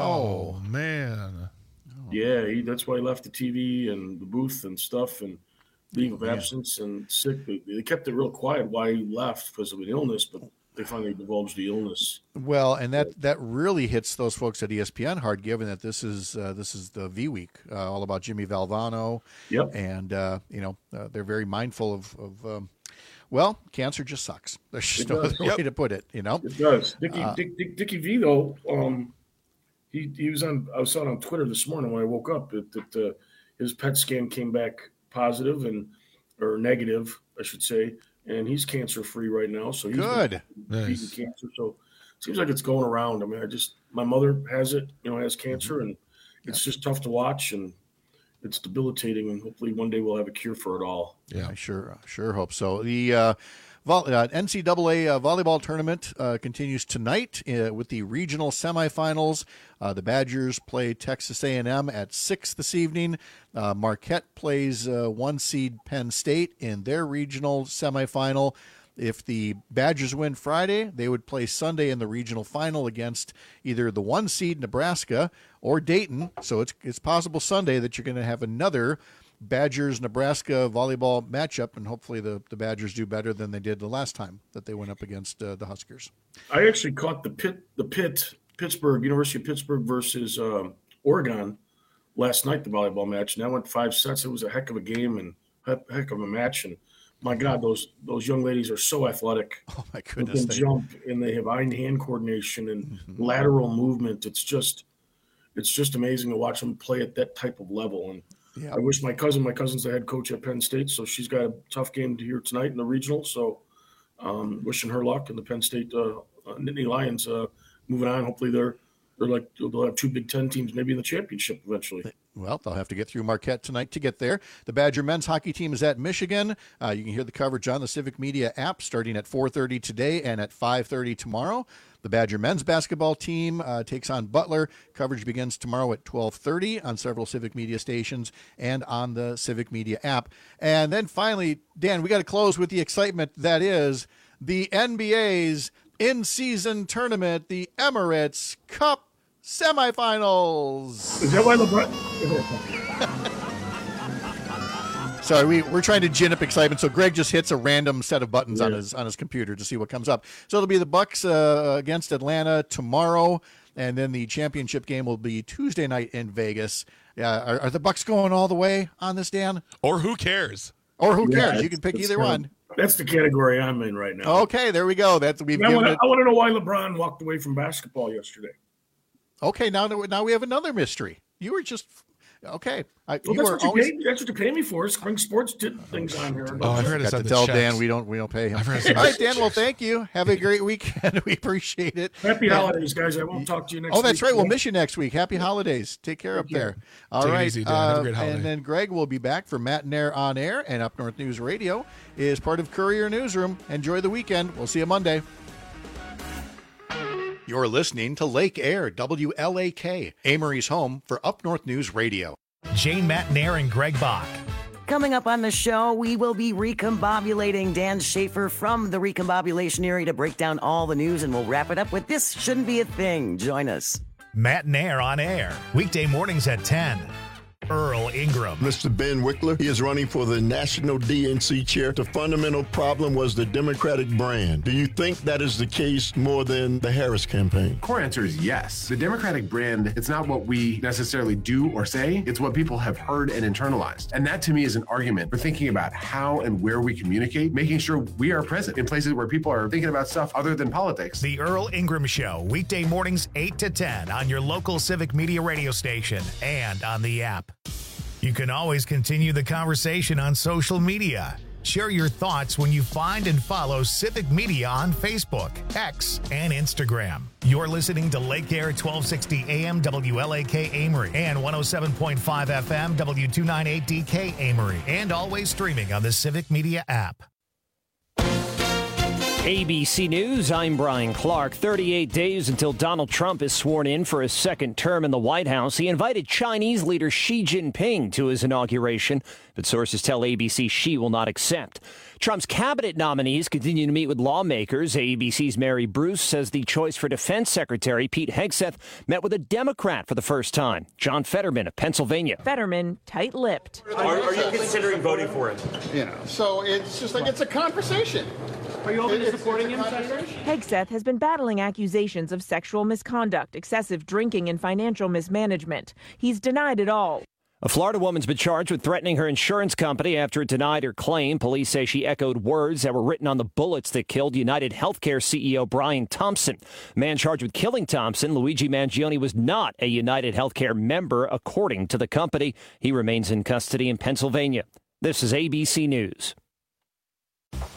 Oh, man. Yeah, he, that's why he left the T V and the booth and stuff and leave of absence and sick. They, they kept it real quiet why he left because of an illness, but they finally divulged the illness. Well, and that, that really hits those folks at E S P N hard, given that this is uh, this is the V Week, uh, all about Jimmy Valvano. Yep. And uh, you know uh, they're very mindful of, of um, well, cancer just sucks. There's just It no does. other Yep. way to put it. You know, It does. Dickie, Uh, Dick, Dick, Dickie V though, um, he he was on. I saw it on Twitter this morning when I woke up that, that uh, his P E T scan came back positive and or negative, I should say, and he's cancer free right now. So he's Good. been beating cancer. So it seems like it's going around. I mean, I just my mother has it, you know, has cancer, and it's just tough to watch and it's debilitating. And hopefully one day we'll have a cure for it all. Yeah, I sure sure hope so. The uh, vol- uh, N C double A uh, volleyball tournament uh, continues tonight uh, with the regional semifinals. Uh, the Badgers play Texas A and M at six this evening. Uh, Marquette plays uh, one seed Penn State in their regional semifinal. If the Badgers win Friday, they would play Sunday in the regional final against either the one seed Nebraska or Dayton. So it's it's possible Sunday that you're going to have another Badgers-Nebraska volleyball matchup, and hopefully the, the Badgers do better than they did the last time that they went up against uh, the Huskers. I actually caught the pit, the pit, Pittsburgh, University of Pittsburgh versus um, Oregon last night, the volleyball match, and that went five sets. It was a heck of a game and a heck of a match. And my God, those those young ladies are so athletic. Oh my They goodness! can They, jump and they have eye-hand coordination and Mm-hmm. lateral movement. It's just, it's just amazing to watch them play at that type of level. And Yeah. I wish my cousin, my cousin's the head coach at Penn State, so she's got a tough game to here tonight in the regional. So, um, wishing her luck and the Penn State uh, uh, Nittany Lions uh, moving on. Hopefully, they're they're like they'll have two Big Ten teams maybe in the championship eventually. Well, they'll have to get through Marquette tonight to get there. The Badger men's hockey team is at Michigan. Uh, you can hear the coverage on the Civic Media app starting at four thirty today and at five thirty tomorrow. The Badger men's basketball team uh, takes on Butler. Coverage begins tomorrow at twelve thirty on several Civic Media stations and on the Civic Media app. And then finally, Dan, we got to close with the excitement that is the N B A's in-season tournament, the Emirates Cup semifinals. Is that why LeBron? Sorry, we, we're trying to gin up excitement. So Greg just hits a random set of buttons on Yeah. his on his computer to see what comes up. So it'll be the Bucks uh, against Atlanta tomorrow, and then the championship game will be Tuesday night in Vegas. Yeah, are, are the Bucks going all the way on this, Dan? Or who cares? Or who Yeah, cares? You can pick that's either kind one. of- That's the category I'm in right now. Okay, there we go. That's we've I given want it. to know why LeBron walked away from basketball yesterday. Okay, now now we have another mystery. You were just Okay. I, well, you that's, are what you always... pay, that's what you pay me for. Spring Sports did things on here. Oh, I've heard Got to tell Dan we don't we don't pay him. All right, Dan. Well, thank you. Have a great weekend. We appreciate it. Happy and, holidays, guys. I won't talk to you next week. Oh, that's right. We'll miss you next week. Happy holidays. Take care Thank up you. there. All Take it right. easy, Dan. Have a great uh, holiday. and then Greg will be back for Matt and Air on Air, and Up North News Radio is part of Courier Newsroom. Enjoy the weekend. We'll see you Monday. You're listening to Lake Air, W L A K, Amory's home for Up North News Radio. Jane Matnair and Greg Bach. Coming up on the show, we will be recombobulating Dan Schaefer from the recombobulation area to break down all the news, and we'll wrap it up with This Shouldn't Be a Thing. Join us. Matt and Air on air, weekday mornings at ten. Earl Ingram. Mister Ben Wickler, he is running for the National D N C chair. The fundamental problem was the Democratic brand. Do you think that is the case more than the Harris campaign? Core answer is yes. The Democratic brand, it's not what we necessarily do or say, it's what people have heard and internalized. And that to me is an argument for thinking about how and where we communicate, making sure we are present in places where people are thinking about stuff other than politics. The Earl Ingram Show, weekday mornings eight to ten on your local Civic Media radio station and on the app. You can always continue the conversation on social media. Share your thoughts when you find and follow Civic Media on Facebook, X, and Instagram. You're listening to Lake Air twelve sixty A M W L A K Amory and one oh seven point five F M W two ninety-eight D K Amory, and always streaming on the Civic Media app. A B C News, I'm Brian Clark. thirty-eight days until Donald Trump is sworn in for his second term in the White House. He invited Chinese leader Xi Jinping to his inauguration, but sources tell A B C Xi will not accept. Trump's cabinet nominees continue to meet with lawmakers. A B C's Mary Bruce says the choice for Defense Secretary Pete Hegseth met with a Democrat for the first time. John Fetterman of Pennsylvania. Fetterman, tight-lipped. Are, are you considering voting for him? You know, so it's just like it's a conversation. Are you open to supporting him, Senator? Hegseth has been battling accusations of sexual misconduct, excessive drinking, and financial mismanagement. He's denied it all. A Florida woman's been charged with threatening her insurance company after it denied her claim. Police say she echoed words that were written on the bullets that killed United Healthcare C E O Brian Thompson. The man charged with killing Thompson, Luigi Mangione, was not a United Healthcare member, according to the company. He remains in custody in Pennsylvania. This is A B C News.